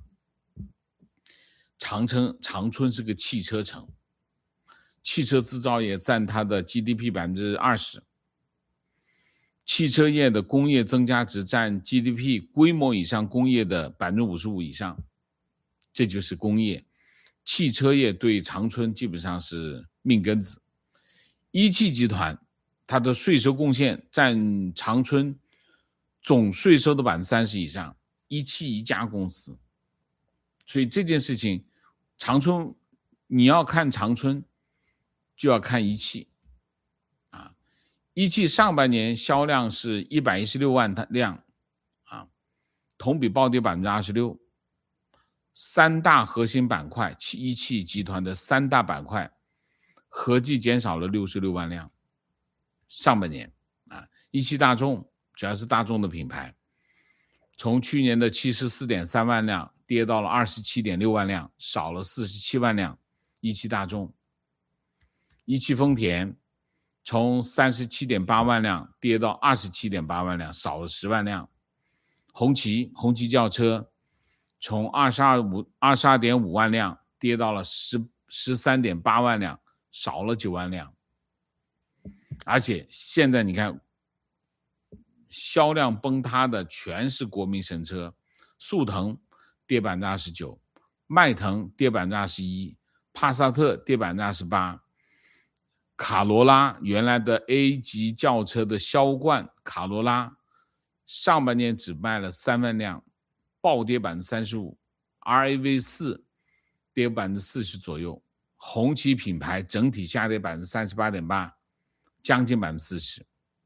长春长春是个汽车城，汽车制造业占它的 G D P 百分之二十， 汽车业的工业增加值占 G D P 规模以上工业的 百分之五十五 以上，这就是工业。汽车业对长春基本上是命根子。一汽集团它的税收贡献占长春总税收的 百分之三十 以上，一汽一家公司。所以这件事情，长春你要看长春就要看一汽啊。一汽上半年销量是一百一十六万辆啊，同比暴跌 百分之二十六。三大核心板块，一汽集团的三大板块合计减少了六十六万辆。上半年啊，一汽大众主要是大众的品牌，从去年的 七十四点三万辆跌到了 二十七点六万辆，少了四十七万辆。一汽大众，一汽丰田从 三十七点八万辆跌到 二十七点八万辆，少了十万辆。红旗红旗轿车从 二十二点五万辆跌到了 十三点八万辆，少了九万辆。而且现在你看销量崩塌的全是国民神车，速腾跌 百分之二十九， 迈腾跌 百分之二十一， 帕萨特跌 百分之二十八， 卡罗拉原来的 A 级轿车的销冠卡罗拉上半年只卖了三万辆，暴跌 百分之三十五， R A V 四 跌 百分之四十 左右，红旗品牌整体下跌 百分之三十八点八， 将近 百分之四十。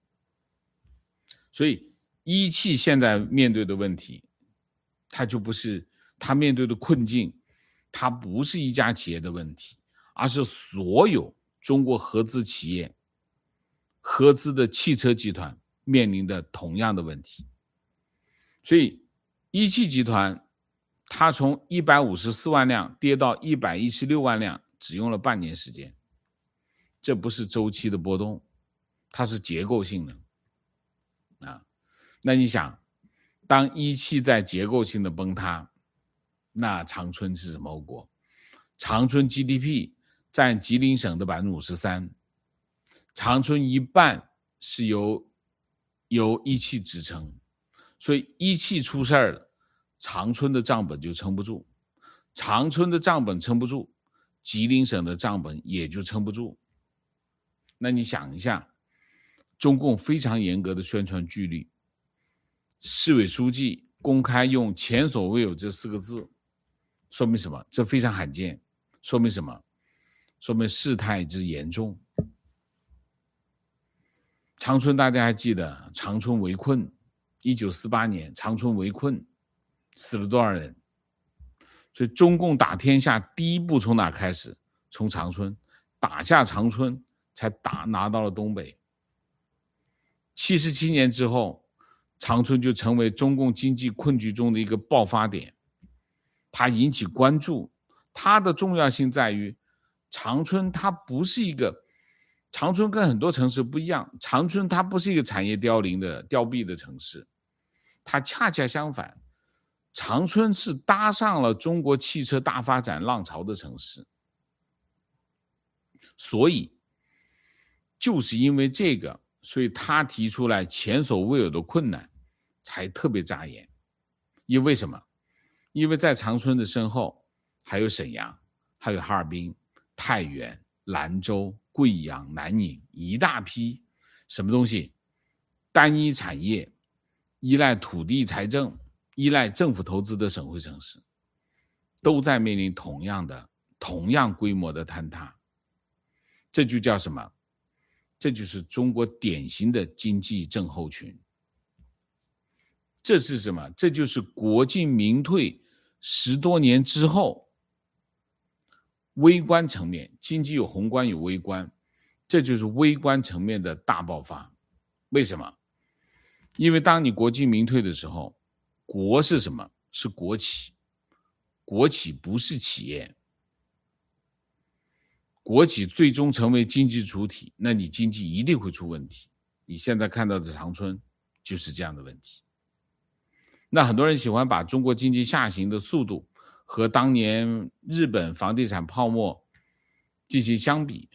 所以一汽现在面对的问题，它就不是它面对的困境，它不是一家企业的问题，而是所有中国合资企业合资的汽车集团面临的同样的问题。所以一汽集团它从一百五十四万辆跌到一百一十六万辆，只用了半年时间。这不是周期的波动，它是结构性的啊。那你想，当一汽在结构性的崩塌，那长春是什么后果？长春 G D P 占吉林省的 百分之五十三， 长春一半是由由一汽支撑，所以一汽出事儿了，长春的账本就撑不住，长春的账本撑不住，吉林省的账本也就撑不住。那你想一下，中共非常严格的宣传纪律，市委书记公开用前所未有这四个字，说明什么？这非常罕见。说明什么？说明事态之严重。长春大家还记得，长春围困，一九四八年长春围困，死了多少人？所以中共打天下第一步从哪开始？从长春，打下长春才打拿到了东北。七十七年之后，长春就成为中共经济困局中的一个爆发点，它引起关注。它的重要性在于，长春它不是一个，长春跟很多城市不一样，长春它不是一个产业凋零的凋敝的城市，它恰恰相反，长春是搭上了中国汽车大发展浪潮的城市。所以就是因为这个，所以他提出来前所未有的困难才特别扎眼。因为什么？因为在长春的身后还有沈阳，还有哈尔滨、太原、兰州、贵阳、南宁，一大批什么东西？单一产业，依赖土地财政， 依赖政府投资的省会城市，都在面临同样的、同样规模的坍塌。这就叫什么？这就是中国典型的经济症候群。这是什么？这就是国进民退十多年之后，微观层面，经济有宏观有微观，这就是微观层面的大爆发。为什么？因为当你国进民退的时候，国是什么？是国企，国企不是企业。国企最终成为经济主体，那你经济一定会出问题。你现在看到的长春就是这样的问题。那很多人喜欢把中国经济下行的速度和当年日本房地产泡沫进行相比。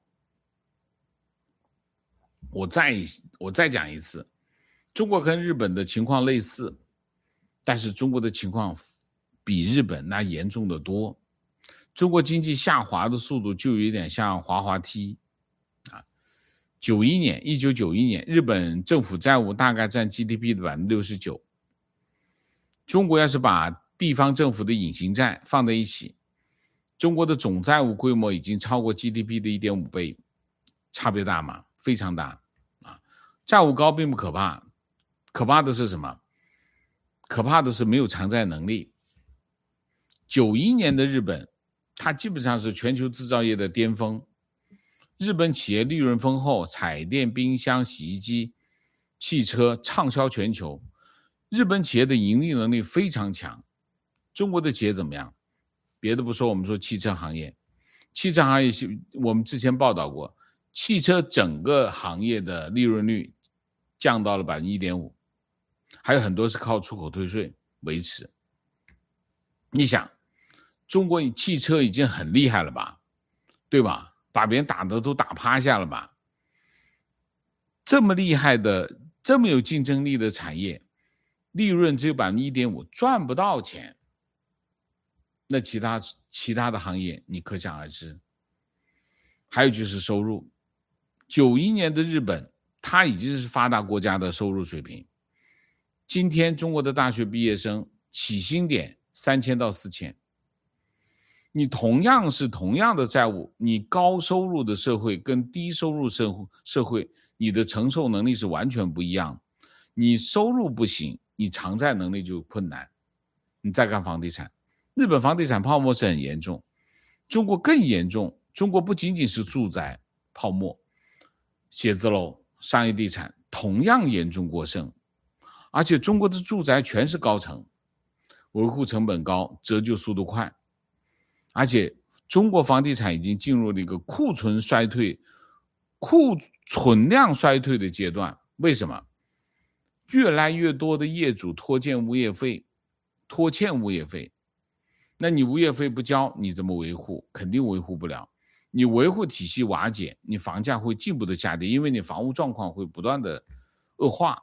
我再我再讲一次，中国跟日本的情况类似，但是中国的情况比日本那严重的多。中国经济下滑的速度就有点像滑滑梯啊。九一年，一九九一年，日本政府债务大概占 G D P 的 百分之六十九。中国要是把地方政府的隐形债放在一起，中国的总债务规模已经超过 G D P 的 一点五 倍，差别大吗？非常大啊！债务高并不可怕，可怕的是什么？可怕的是没有偿债能力。九一年的日本，它基本上是全球制造业的巅峰，日本企业利润丰厚，彩电、冰箱、洗衣机、汽车畅销全球。日本企业的盈利能力非常强。中国的企业怎么样？别的不说，我们说汽车行业，汽车行业我们之前报道过，汽车整个行业的利润率降到了 百分之一点五， 还有很多是靠出口退税维持。你想，中国汽车已经很厉害了吧，对吧？把别人打的都打趴下了吧？这么厉害的、这么有竞争力的产业，利润只有 百分之一点五， 赚不到钱。那其他其他的行业你可想而知。还有就是收入，九一年的日本，它已经是发达国家的收入水平。今天中国的大学毕业生起薪点三千到四千。你同样是同样的债务，你高收入的社会跟低收入社会社会，你的承受能力是完全不一样。你收入不行，你偿债能力就困难。你再看房地产，日本房地产泡沫是很严重，中国更严重。中国不仅仅是住宅泡沫，写字楼、商业地产同样严重过剩，而且中国的住宅全是高层，维护成本高，折旧速度快。而且中国房地产已经进入了一个库存衰退、库存量衰退的阶段。为什么？越来越多的业主拖欠物业费，拖欠物业费，那你物业费不交，你怎么维护？肯定维护不了。你维护体系瓦解，你房价会进一步的下跌，因为你房屋状况会不断的恶化。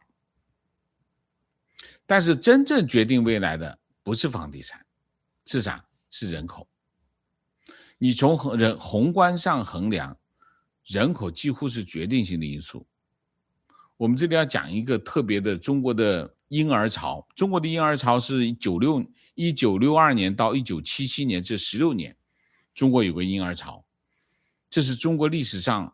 但是真正决定未来的不是房地产，是啥？是人口。你从人宏观上衡量，人口几乎是决定性的因素。我们这里要讲一个特别的中国的婴儿潮。中国的婴儿潮是一九六二年到一九七七年这十六年，中国有个婴儿潮，这是中国历史上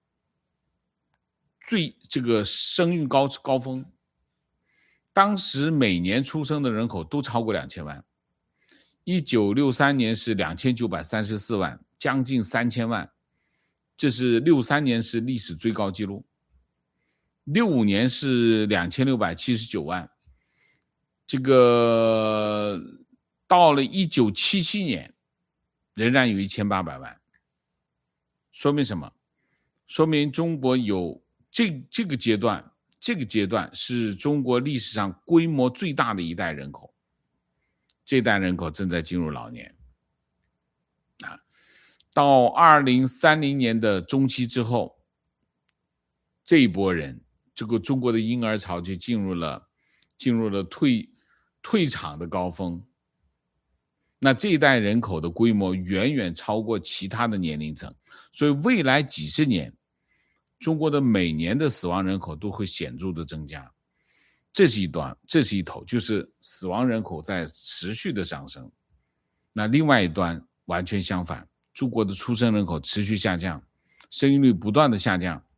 最这个生育高高峰。当时每年出生的人口都超过两千万。一九六三年是两千九百三十四万，将近三千万，这是六三年是历史最高纪录。六五年是两千六百七十九万，这个到了一九七七年仍然有一千八百万。说明什么？说明中国有这这个阶段，这个阶段是中国历史上规模最大的一代人口。这代人口正在进入老年啊，到二零三零年的中期之后，这一波人，这个中国的婴儿潮就进入了进入了退退场的高峰。那这一代人口的规模远远超过其他的年龄层，所以未来几十年，中国的每年的死亡人口都会显著的增加。 这是一端，这是一头，就是死亡人口在持续的上升。那另外一端完全相反，中国的出生人口持续下降，生育率不断的下降。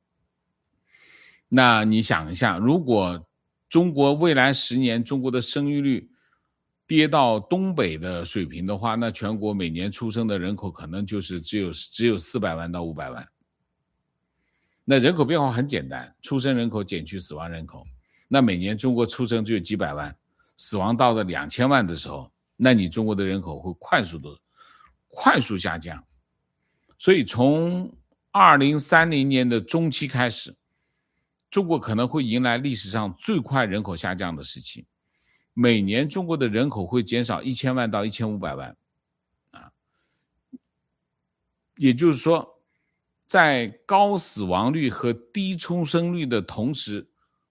那你想一下，如果中国未来十年中国的生育率跌到东北的水平的话，那全国每年出生的人口可能就是只有只有四百万到五百万。那人口变化很简单，出生人口减去死亡人口，那每年中国出生只有几百万，死亡到了两千万的时候，那你中国的人口会快速的快速下降。所以从二零三零年的中期开始，中国可能会迎来历史上最快人口下降的时期，每年中国的人口会减少一千万到一千五百万，啊，也就是说，在高死亡率和低出生率的同时，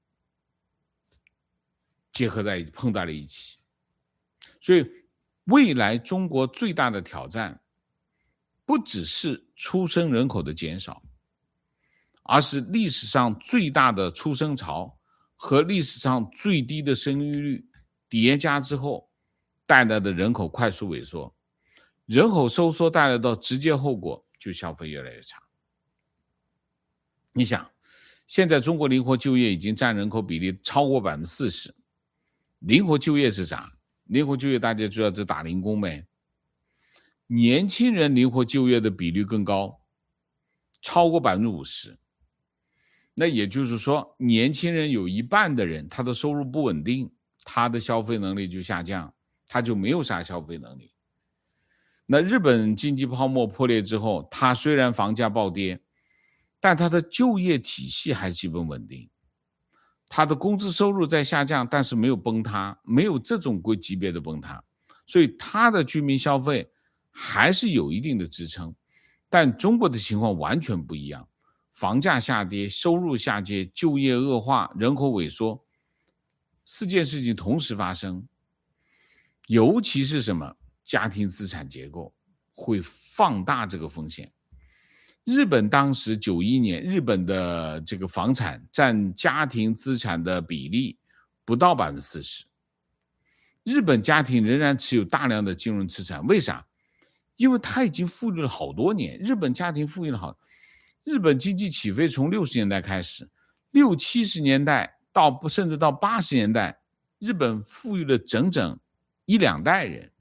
结合在碰在了一起。所以，未来中国最大的挑战，不只是出生人口的减少，而是历史上最大的出生潮和历史上最低的生育率叠加之后带来的人口快速萎缩。人口收缩带来的直接后果就消费越来越差。你想，现在中国灵活就业已经占人口比例超过 百分之四十。 灵活就业是啥？灵活就业大家知道这打零工呗。年轻人灵活就业的比率更高，超过 百分之五十。 那也就是说，年轻人有一半的人他的收入不稳定，他的消费能力就下降，他就没有啥消费能力。那日本经济泡沫破裂之后，他虽然房价暴跌，但他的就业体系还基本稳定，他的工资收入在下降，但是没有崩塌，没有这种贵级别的崩塌，所以他的居民消费还是有一定的支撑。但中国的情况完全不一样，房价下跌，收入下跌，就业恶化，人口萎缩，四件事情同时发生。尤其是什么？家庭资产结构会放大这个风险。日本当时九一年，日本的这个房产占家庭资产的比例不到 百分之四十。 日本家庭仍然持有大量的金融资产，为啥？因为他已经富裕了好多年，日本家庭富裕了好，日本经济起飞从六十年代开始，六七十年代到甚至到八十年代，日本富裕了整整一两代人。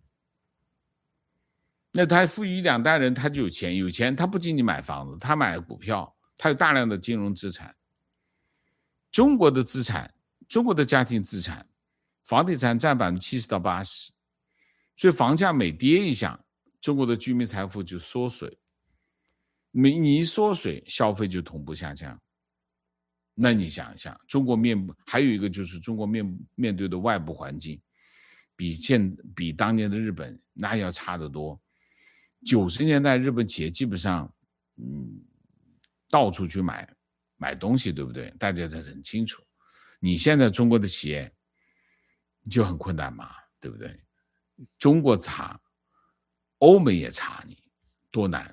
那他富裕一两代人，他就有钱，有钱他不仅仅买房子，他买股票，他有大量的金融资产。中国的资产，中国的家庭资产，房地产占 百分之七十到八十， 所以房价每跌一下，中国的居民财富就缩水，你一缩水，消费就同步下降。那你想一想，中国面还有一个就是中国面面对的外部环境，比现比当年的日本那要差得多。九十年代日本企业基本上，嗯，到处去买买东西，对不对？大家这很清楚。你现在中国的企业就很困难嘛，对不对？中国查，欧美也查你，多难。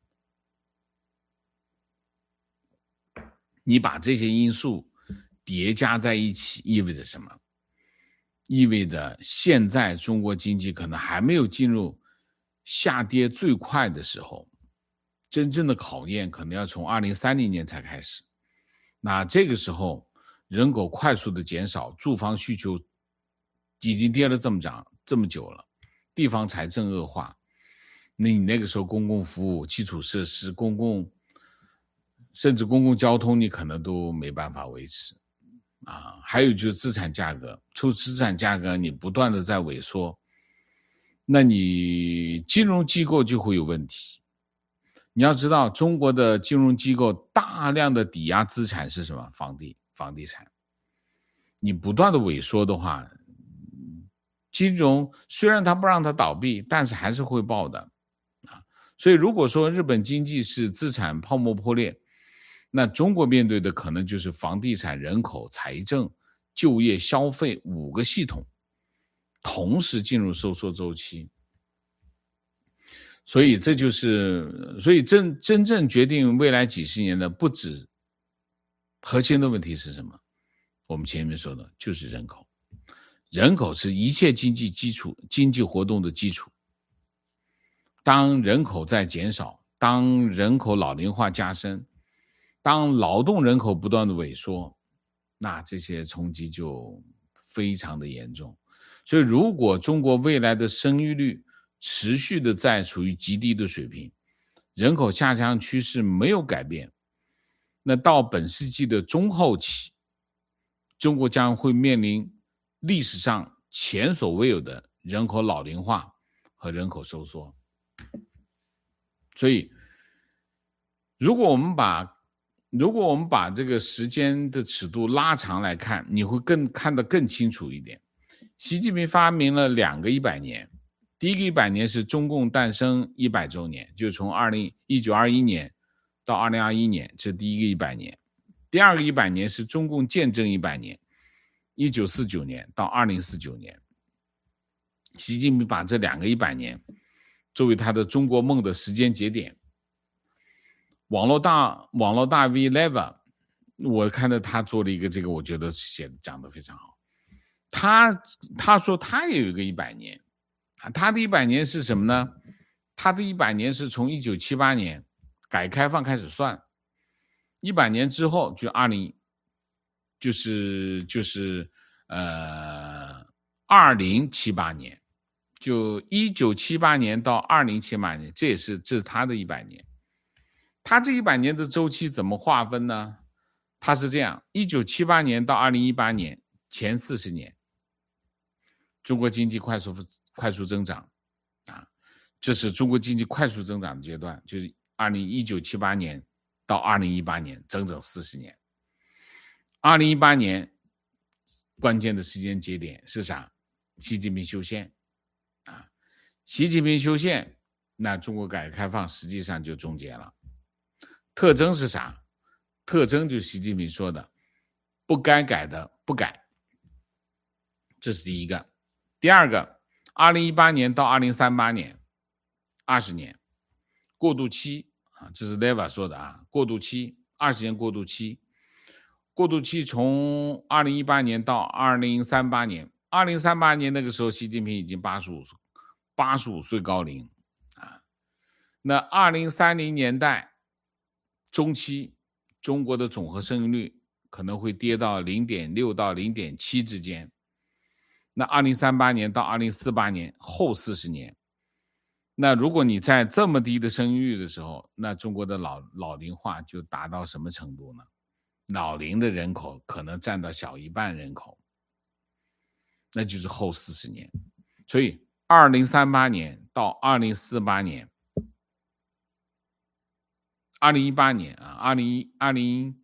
你把这些因素叠加在一起，意味着什么？意味着现在中国经济可能还没有进入下跌最快的时候，真正的考验可能要从二零三零年才开始。那这个时候人口快速的减少，住房需求已经跌了这么涨这么久了，地方财政恶化，那你那个时候公共服务、基础设施、公共甚至公共交通你可能都没办法维持啊。还有就是资产价格，出资产价格你不断的在萎缩，那你金融机构就会有问题。你要知道，中国的金融机构大量的抵押资产是什么？房地房地产。你不断的萎缩的话，金融虽然它不让它倒闭，但是还是会爆的啊。所以如果说日本经济是资产泡沫破裂，那中国面对的可能就是房地产、人口、财政、就业、消费五个系统同时进入收缩周期。所以这就是所以真真正决定未来几十年的不止核心的问题是什么？ 我们前面说的就是人口，人口是一切经济基础、经济活动的基础。当人口在减少，当人口老龄化加深，当劳动人口不断的萎缩，那这些冲击就非常的严重。所以如果中国未来的生育率持续的在处于极低的水平，人口下降趋势没有改变，那到本世纪的中后期，中国将会面临历史上前所未有的人口老龄化和人口收缩。所以如果我们把如果我们把这个时间的尺度拉长来看，你会更看得更清楚一点。习近平发明了两个一百年，第一个一百年是中共诞生一百周年，就从一九二一年到二零二一年，这是第一个一百年。第二个一百年是中共建政一百年，一九四九年到二零四九年。习近平把这两个一百年作为他的中国梦的时间节点。网络大网络大 V Leva， 我看到他做了一个这个，我觉得写的讲得非常好。他他说他也有一个一百年，他的一百年是什么呢？他的一百年是从一九七八年改革开放开始算，一百年之后就二零就是就是呃二零七八年，就一九七八年到二零七八年，这也是这是他的一百年。他这一百年的周期怎么划分呢？他是这样：一九七八年到二零一八年前四十年，中国经济快速快速增长啊，这是中国经济快速增长的阶段，就是一九七八年到二零一八年，整整四十年。二零一八年关键的时间节点是啥？习近平修宪啊，习近平修宪，那中国改革开放实际上就终结了。特征是啥？特征就是习近平说的，不该改的不改，这是第一个。第二个，二零一八年到二零三八年，二十年过渡期啊，这是 Leva 说的啊，过渡期，二十年过渡期，过渡期从二零一八年到二零三八年，二零三八年那个时候，习近平已经八十五八十五岁高龄啊。那二零三零年代中期，中国的总和生育率可能会跌到 零点六 到 零点七 之间。那二零三八年到二零四八年后四十年，那如果你在这么低的生育率的时候，那中国的老老龄化就达到什么程度呢？老龄的人口可能占到小一半人口，那就是后四十年。所以二零三八年到二零四八年，二零一八年啊，二零二零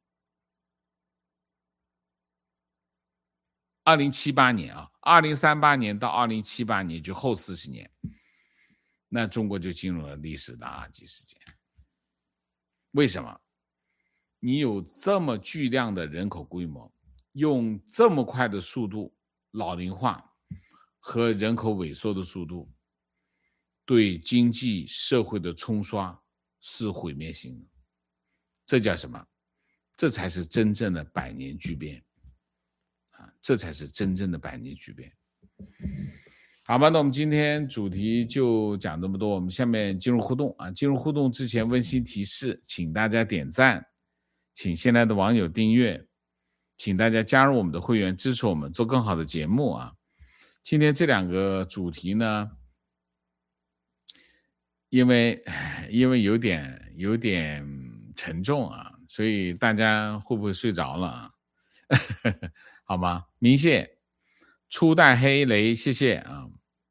二零七八年啊，二零三八年到二零七八年就后四十年，那中国就进入了历史的垃圾时间。为什么？你有这么巨量的人口规模，用这么快的速度老龄化和人口萎缩的速度，对经济社会的冲刷是毁灭性的。这叫什么？这才是真正的百年巨变啊！这才是真正的百年巨变。好吧，那我们今天主题就讲这么多，我们下面进入互动啊！进入互动之前，温馨提示，请大家点赞，请现在的网友订阅，请大家加入我们的会员，支持我们做更好的节目啊！今天这两个主题呢，因为因为有点有点沉重啊，所以大家会不会睡着了啊？好吗？明谢初代黑雷，谢谢啊。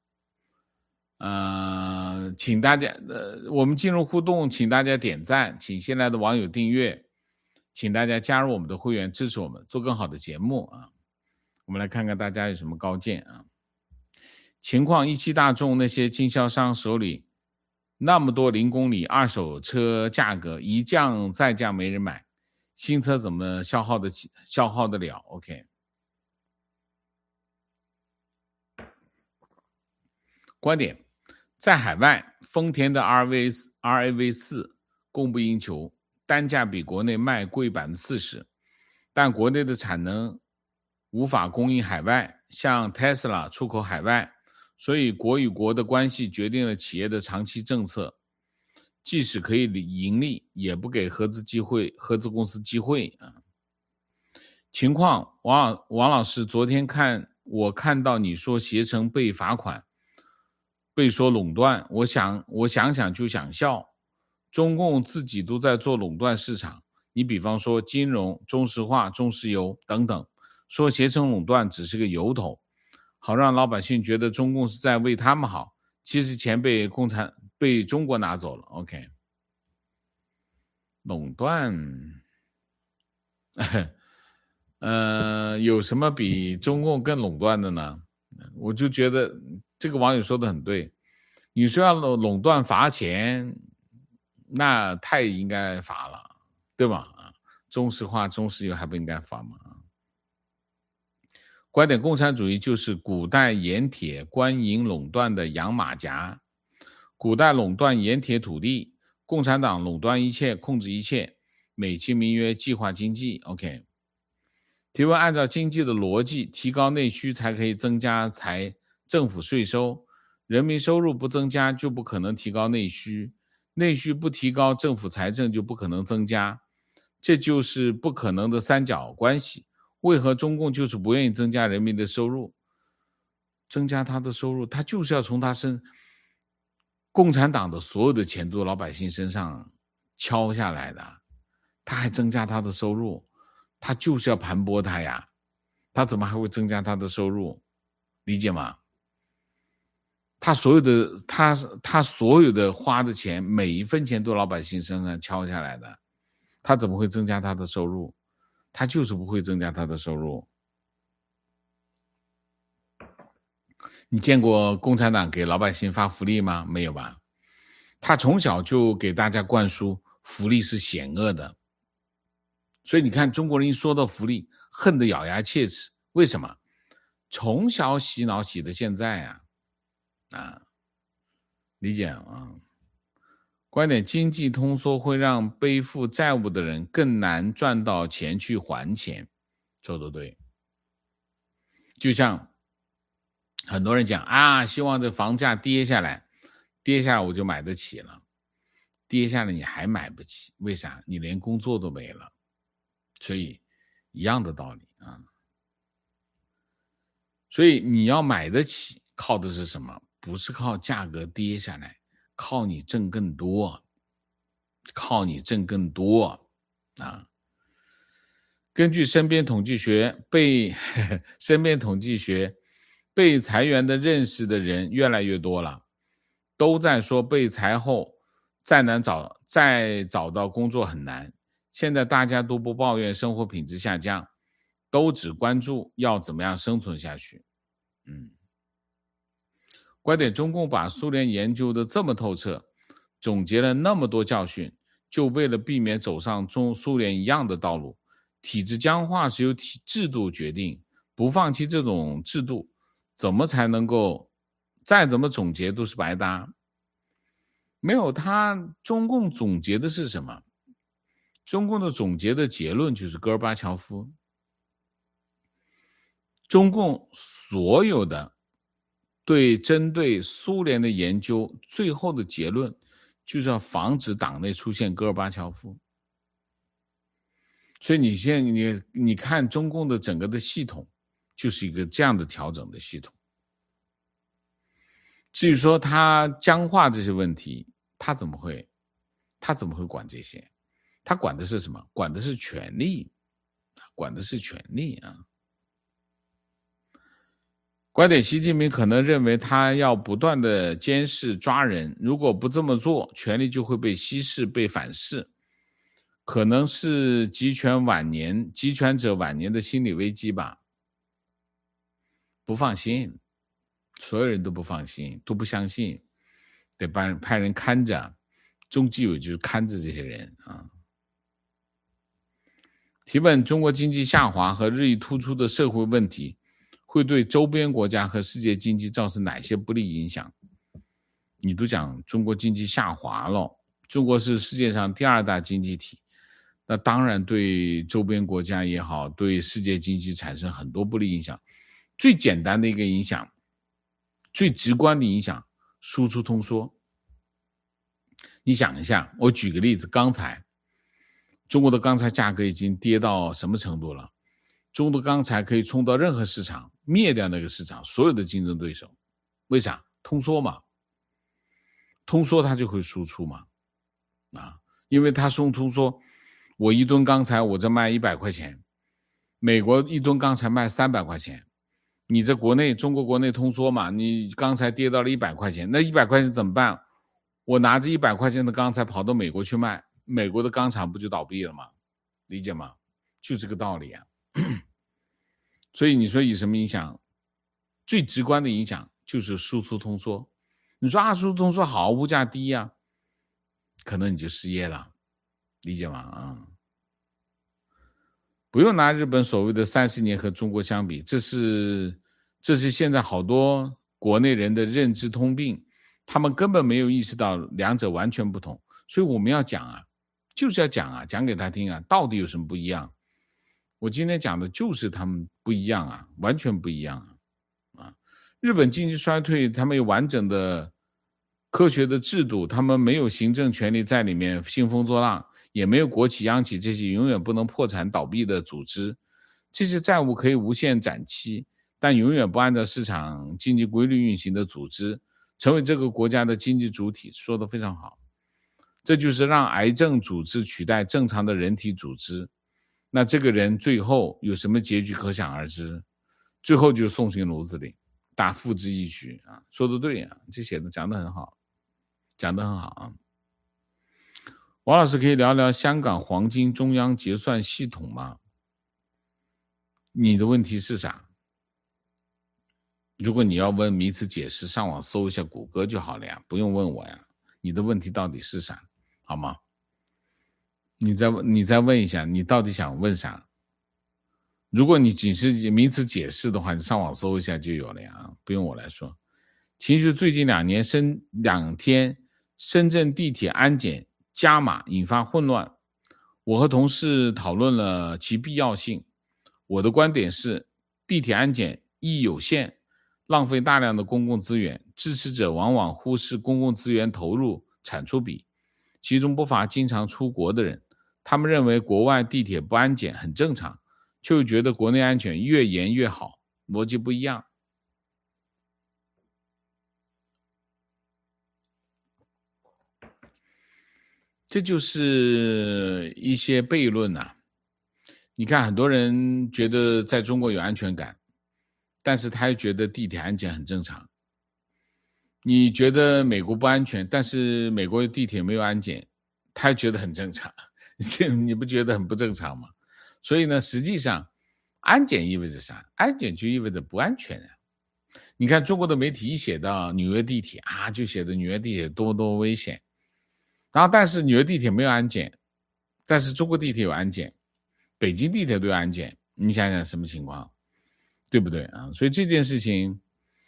呃，请大家呃，我们进入互动，请大家点赞，请现在的网友订阅，请大家加入我们的会员，支持我们做更好的节目啊。我们来看看大家有什么高见啊。情况一汽大众那些经销商手里那么多零公里二手车价格一降再降没人买，新车怎么消耗的消耗得了 ？OK。观点，在海外，丰田的 R A V 四 供不应求，单价比国内卖贵 百分之四十， 但国内的产能无法供应海外，像 Tesla 出口海外，所以国与国的关系决定了企业的长期政策，即使可以盈利，也不给合资机会合资公司机会啊。情况，王老王老师，昨天看我看到你说携程被罚款，被说垄断，我想我想想就想笑。中共自己都在做垄断市场，你比方说金融、中石化、中石油等等，说携程垄断只是个由头，好让老百姓觉得中共是在为他们好，其实钱被共产被中国拿走了。 OK， 垄断呃，有什么比中共更垄断的呢？我就觉得这个网友说的很对，你说要垄断罚钱，那太应该罚了，对吧？中石化、中石油还不应该罚吗？观点，共产主义就是古代盐铁官营垄断的养马甲，古代垄断盐铁土地，共产党垄断一切，控制一切，美其名曰计划经济。 OK，提问，按照经济的逻辑，提高内需才可以增加财政府税收，人民收入不增加就不可能提高内需，内需不提高，政府财政就不可能增加，这就是不可能的三角关系。为何中共就是不愿意增加人民的收入？增加他的收入，他就是要从他身共产党的所有的钱都老百姓身上敲下来的，他还增加他的收入，他就是要盘剥他呀，他怎么还会增加他的收入？理解吗？他所有的他他所有的花的钱，每一分钱都老百姓身上敲下来的，他怎么会增加他的收入？他就是不会增加他的收入。你见过共产党给老百姓发福利吗？没有吧？他从小就给大家灌输福利是险恶的，所以你看中国人一说到福利，恨得咬牙切齿。为什么？从小洗脑洗的现在啊，啊，理解啊？观点，经济通缩会让背负债务的人更难赚到钱去还钱，说得对。就像很多人讲啊，希望这房价跌下来，跌下来我就买得起了，跌下来你还买不起，为啥？你连工作都没了。所以一样的道理啊。所以你要买得起，靠的是什么？不是靠价格跌下来，靠你挣更多，靠你挣更多啊！根据身边统计学，被身边统计学被裁员的认识的人越来越多了，都在说被裁后再难找再找到工作很难。现在大家都不抱怨生活品质下降，都只关注要怎么样生存下去。嗯。观点，中共把苏联研究的这么透彻，总结了那么多教训，就为了避免走上中苏联一样的道路。体制僵化是由体制度决定，不放弃这种制度，怎么才能够再怎么总结都是白搭。没有，他中共总结的是什么？中共的总结的结论就是戈尔巴乔夫。中共所有的对针对苏联的研究，最后的结论就是要防止党内出现戈尔巴乔夫。所以你现在你你看中共的整个的系统，就是一个这样的调整的系统。至于说他僵化这些问题，他怎么会他怎么会管这些？他管的是什么？管的是权力，管的是权力啊。观点，习近平可能认为他要不断的监视抓人，如果不这么做，权力就会被稀释被反噬，可能是集权晚年集权者晚年的心理危机吧。不放心，所有人都不放心，都不相信，得派人看着，中纪委就是看着这些人啊。提问，中国经济下滑和日益突出的社会问题会对周边国家和世界经济造成哪些不利影响？你都讲中国经济下滑了，中国是世界上第二大经济体， 那当然对周边国家也好，对世界经济产生很多不利影响。最简单的一个影响，最直观的影响，输出通缩。你想一下，我举个例子，钢材，中国的钢材价格已经跌到什么程度了？中国的钢材可以冲到任何市场，灭掉那个市场所有的竞争对手。为啥？通缩嘛，通缩它就会输出嘛，啊，因为它送通缩，我一吨钢材我这卖一百块钱，美国一吨钢材卖三百块钱，你在国内中国国内通缩嘛，你钢材跌到了一百块钱，那一百块钱怎么办？我拿着一百块钱的钢材跑到美国去卖，美国的钢厂不就倒闭了吗？理解吗？就这个道理啊。所以你说以什么影响？最直观的影响就是输出通缩。你说啊，输出通缩好，物价低呀、啊，可能你就失业了，理解吗？啊，不用拿日本所谓的三十年和中国相比，这是这是现在好多国内人的认知通病，他们根本没有意识到两者完全不同。所以我们要讲啊，就是要讲啊，讲给他听啊，到底有什么不一样？我今天讲的就是他们不一样啊，完全不一样啊。啊，日本经济衰退，他们有完整的科学的制度，他们没有行政权力在里面兴风作浪，也没有国企央企这些永远不能破产倒闭的组织，这些债务可以无限展期，但永远不按照市场经济规律运行的组织，成为这个国家的经济主体，说得非常好。这就是让癌症组织取代正常的人体组织，那这个人最后有什么结局可想而知，最后就送进炉子里，打付之一举啊！说的对啊，这写的讲得很好，讲得很好啊。王老师可以聊聊香港黄金中央结算系统吗？你的问题是啥？如果你要问名词解释，上网搜一下谷歌就好了呀，不用问我呀。你的问题到底是啥？好吗？你再你再问一下，你到底想问啥？如果你仅是名词解释的话，你上网搜一下就有了呀，不用我来说。其实最近两年深两天深圳地铁安检加码引发混乱，我和同事讨论了其必要性。我的观点是，地铁安检意义有限，浪费大量的公共资源，支持者往往忽视公共资源投入产出比，其中不乏经常出国的人，他们认为国外地铁不安检很正常，却又觉得国内安检越严越好，逻辑不一样。这就是一些悖论啊。你看很多人觉得在中国有安全感，但是他又觉得地铁安检很正常。你觉得美国不安全，但是美国地铁没有安检，他觉得很正常，你不觉得很不正常吗？所以呢，实际上安检意味着啥？安检就意味着不安全啊。你看中国的媒体一写到纽约地铁啊，就写的纽约地铁多多危险，然后但是纽约地铁没有安检，但是中国地铁有安检，北京地铁都有安检，你想想什么情况，对不对啊？所以这件事情，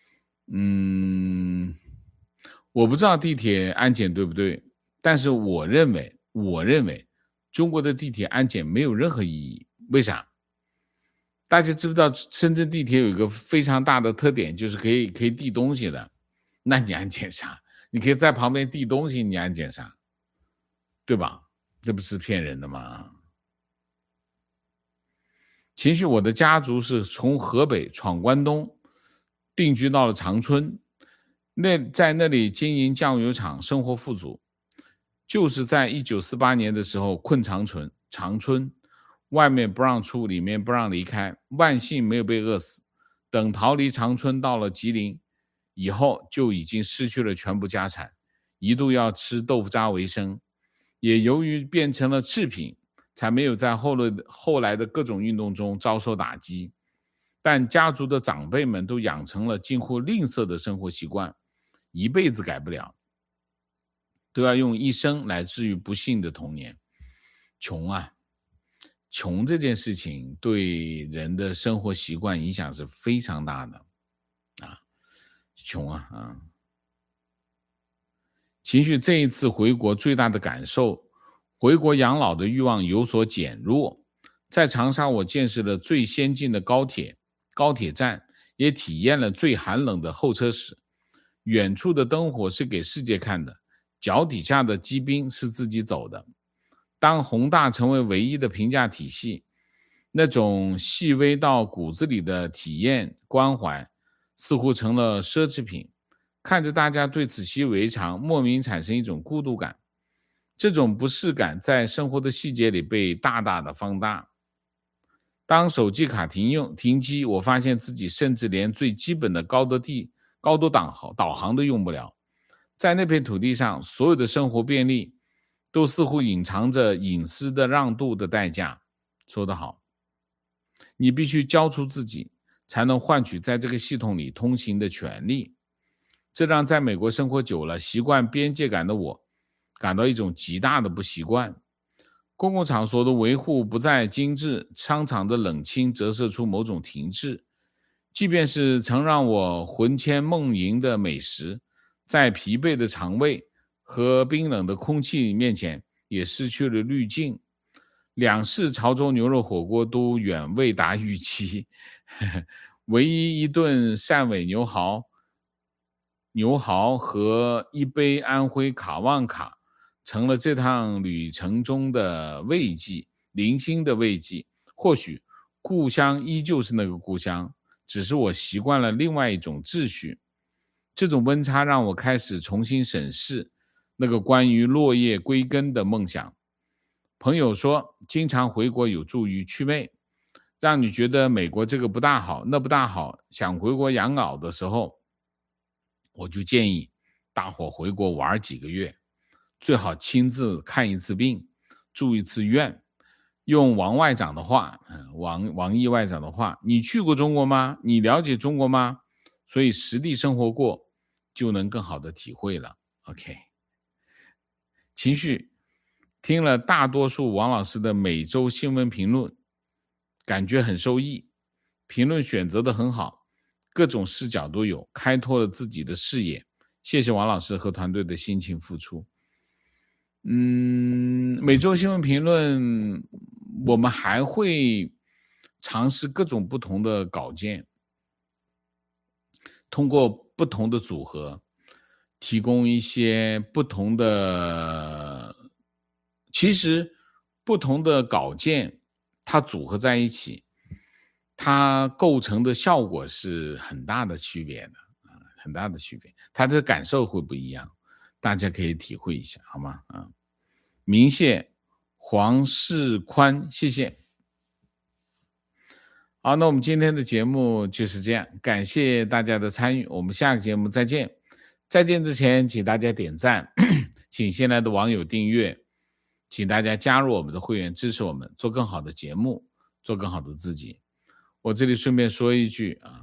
嗯，我不知道地铁安检对不对，但是我认为，我认为中国的地铁安检没有任何意义。为啥？大家知不知道深圳地铁有一个非常大的特点，就是可以可以递东西的，那你安检啥？你可以在旁边递东西，你安检啥？对吧？这不是骗人的吗？秦旭，我的家族是从河北闯关东，定居到了长春，那在那里经营酱油厂，生活富足。就是在一九四八年的时候困长春，长春外面不让出，里面不让离开，万幸没有被饿死。等逃离长春到了吉林以后，就已经失去了全部家产，一度要吃豆腐渣为生，也由于变成了次品，才没有在后来后来的各种运动中遭受打击。但家族的长辈们都养成了近乎吝啬的生活习惯，一辈子改不了，都要用一生来治愈不幸的童年。穷啊，穷这件事情对人的生活习惯影响是非常大的啊，穷啊啊！秦旭这一次回国最大的感受， 回国养老的欲望有所减弱。在长沙，我见识了最先进的高铁，高铁站，也体验了最寒冷的候车室。远处的灯火是给世界看的，脚底下的机兵是自己走的。当宏大成为唯一的评价体系，那种细微到骨子里的体验关怀似乎成了奢侈品。看着大家对此习以为常，莫名产生一种孤独感。这种不适感在生活的细节里被大大的放大。当手机卡停用停机，我发现自己甚至连最基本的高德地高德导航导航都用不了。在那片土地上，所有的生活便利都似乎隐藏着隐私的让渡的代价。说得好，你必须交出自己，才能换取在这个系统里通行的权利。这让在美国生活久了、习惯边界感的我感到一种极大的不习惯。公共场所的维护不再精致，商场的冷清折射出某种停滞。即便是曾让我魂牵梦萦的美食，在疲惫的肠胃和冰冷的空气面前也失去了滤镜。两式潮州牛肉火锅都远未达预期，唯一一顿汕尾牛蚝牛蚝和一杯安徽卡旺卡成了这趟旅程中的慰藉，零星的慰藉。或许故乡依旧是那个故乡，只是我习惯了另外一种秩序。这种温差让我开始重新审视那个关于落叶归根的梦想。朋友说，经常回国有助于祛魅，让你觉得美国这个不大好，那不大好，想回国养老的时候，我就建议大伙回国玩几个月，最好亲自看一次病，住一次院。用王外长的话，王王毅外长的话，你去过中国吗？你了解中国吗？所以实地生活过，就能更好的体会了。OK， 情绪听了大多数王老师的每周新闻评论，感觉很受益，评论选择的很好，各种视角都有，开拓了自己的视野。谢谢王老师和团队的辛勤付出。嗯，每周新闻评论我们还会尝试各种不同的稿件，通过不同的组合提供一些不同的，其实不同的稿件它组合在一起，它构成的效果是很大的区别的，很大的区别，它的感受会不一样，大家可以体会一下，好吗？啊，明谢黄世宽，谢谢。好，那我们今天的节目就是这样，感谢大家的参与，我们下个节目再见。再见之前，请大家点赞，请新来的网友订阅，请大家加入我们的会员，支持我们做更好的节目，做更好的自己。我这里顺便说一句啊，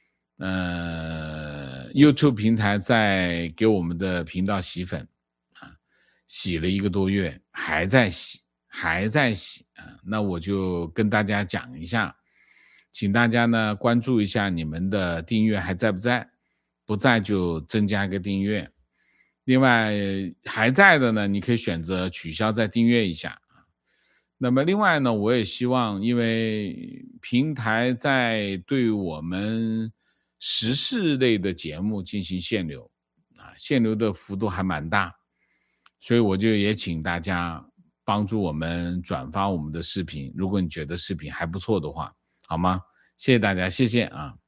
呃 YouTube 平台在给我们的频道洗粉啊，洗了一个多月，还在洗，还在洗啊。那我就跟大家讲一下，请大家呢关注一下你们的订阅还在不在，不在就增加一个订阅。另外还在的呢，你可以选择取消再订阅一下。那么另外呢，我也希望，因为平台在对我们时事类的节目进行限流啊，限流的幅度还蛮大，所以我就也请大家帮助我们转发我们的视频，如果你觉得视频还不错的话，好吗？谢谢大家，谢谢啊。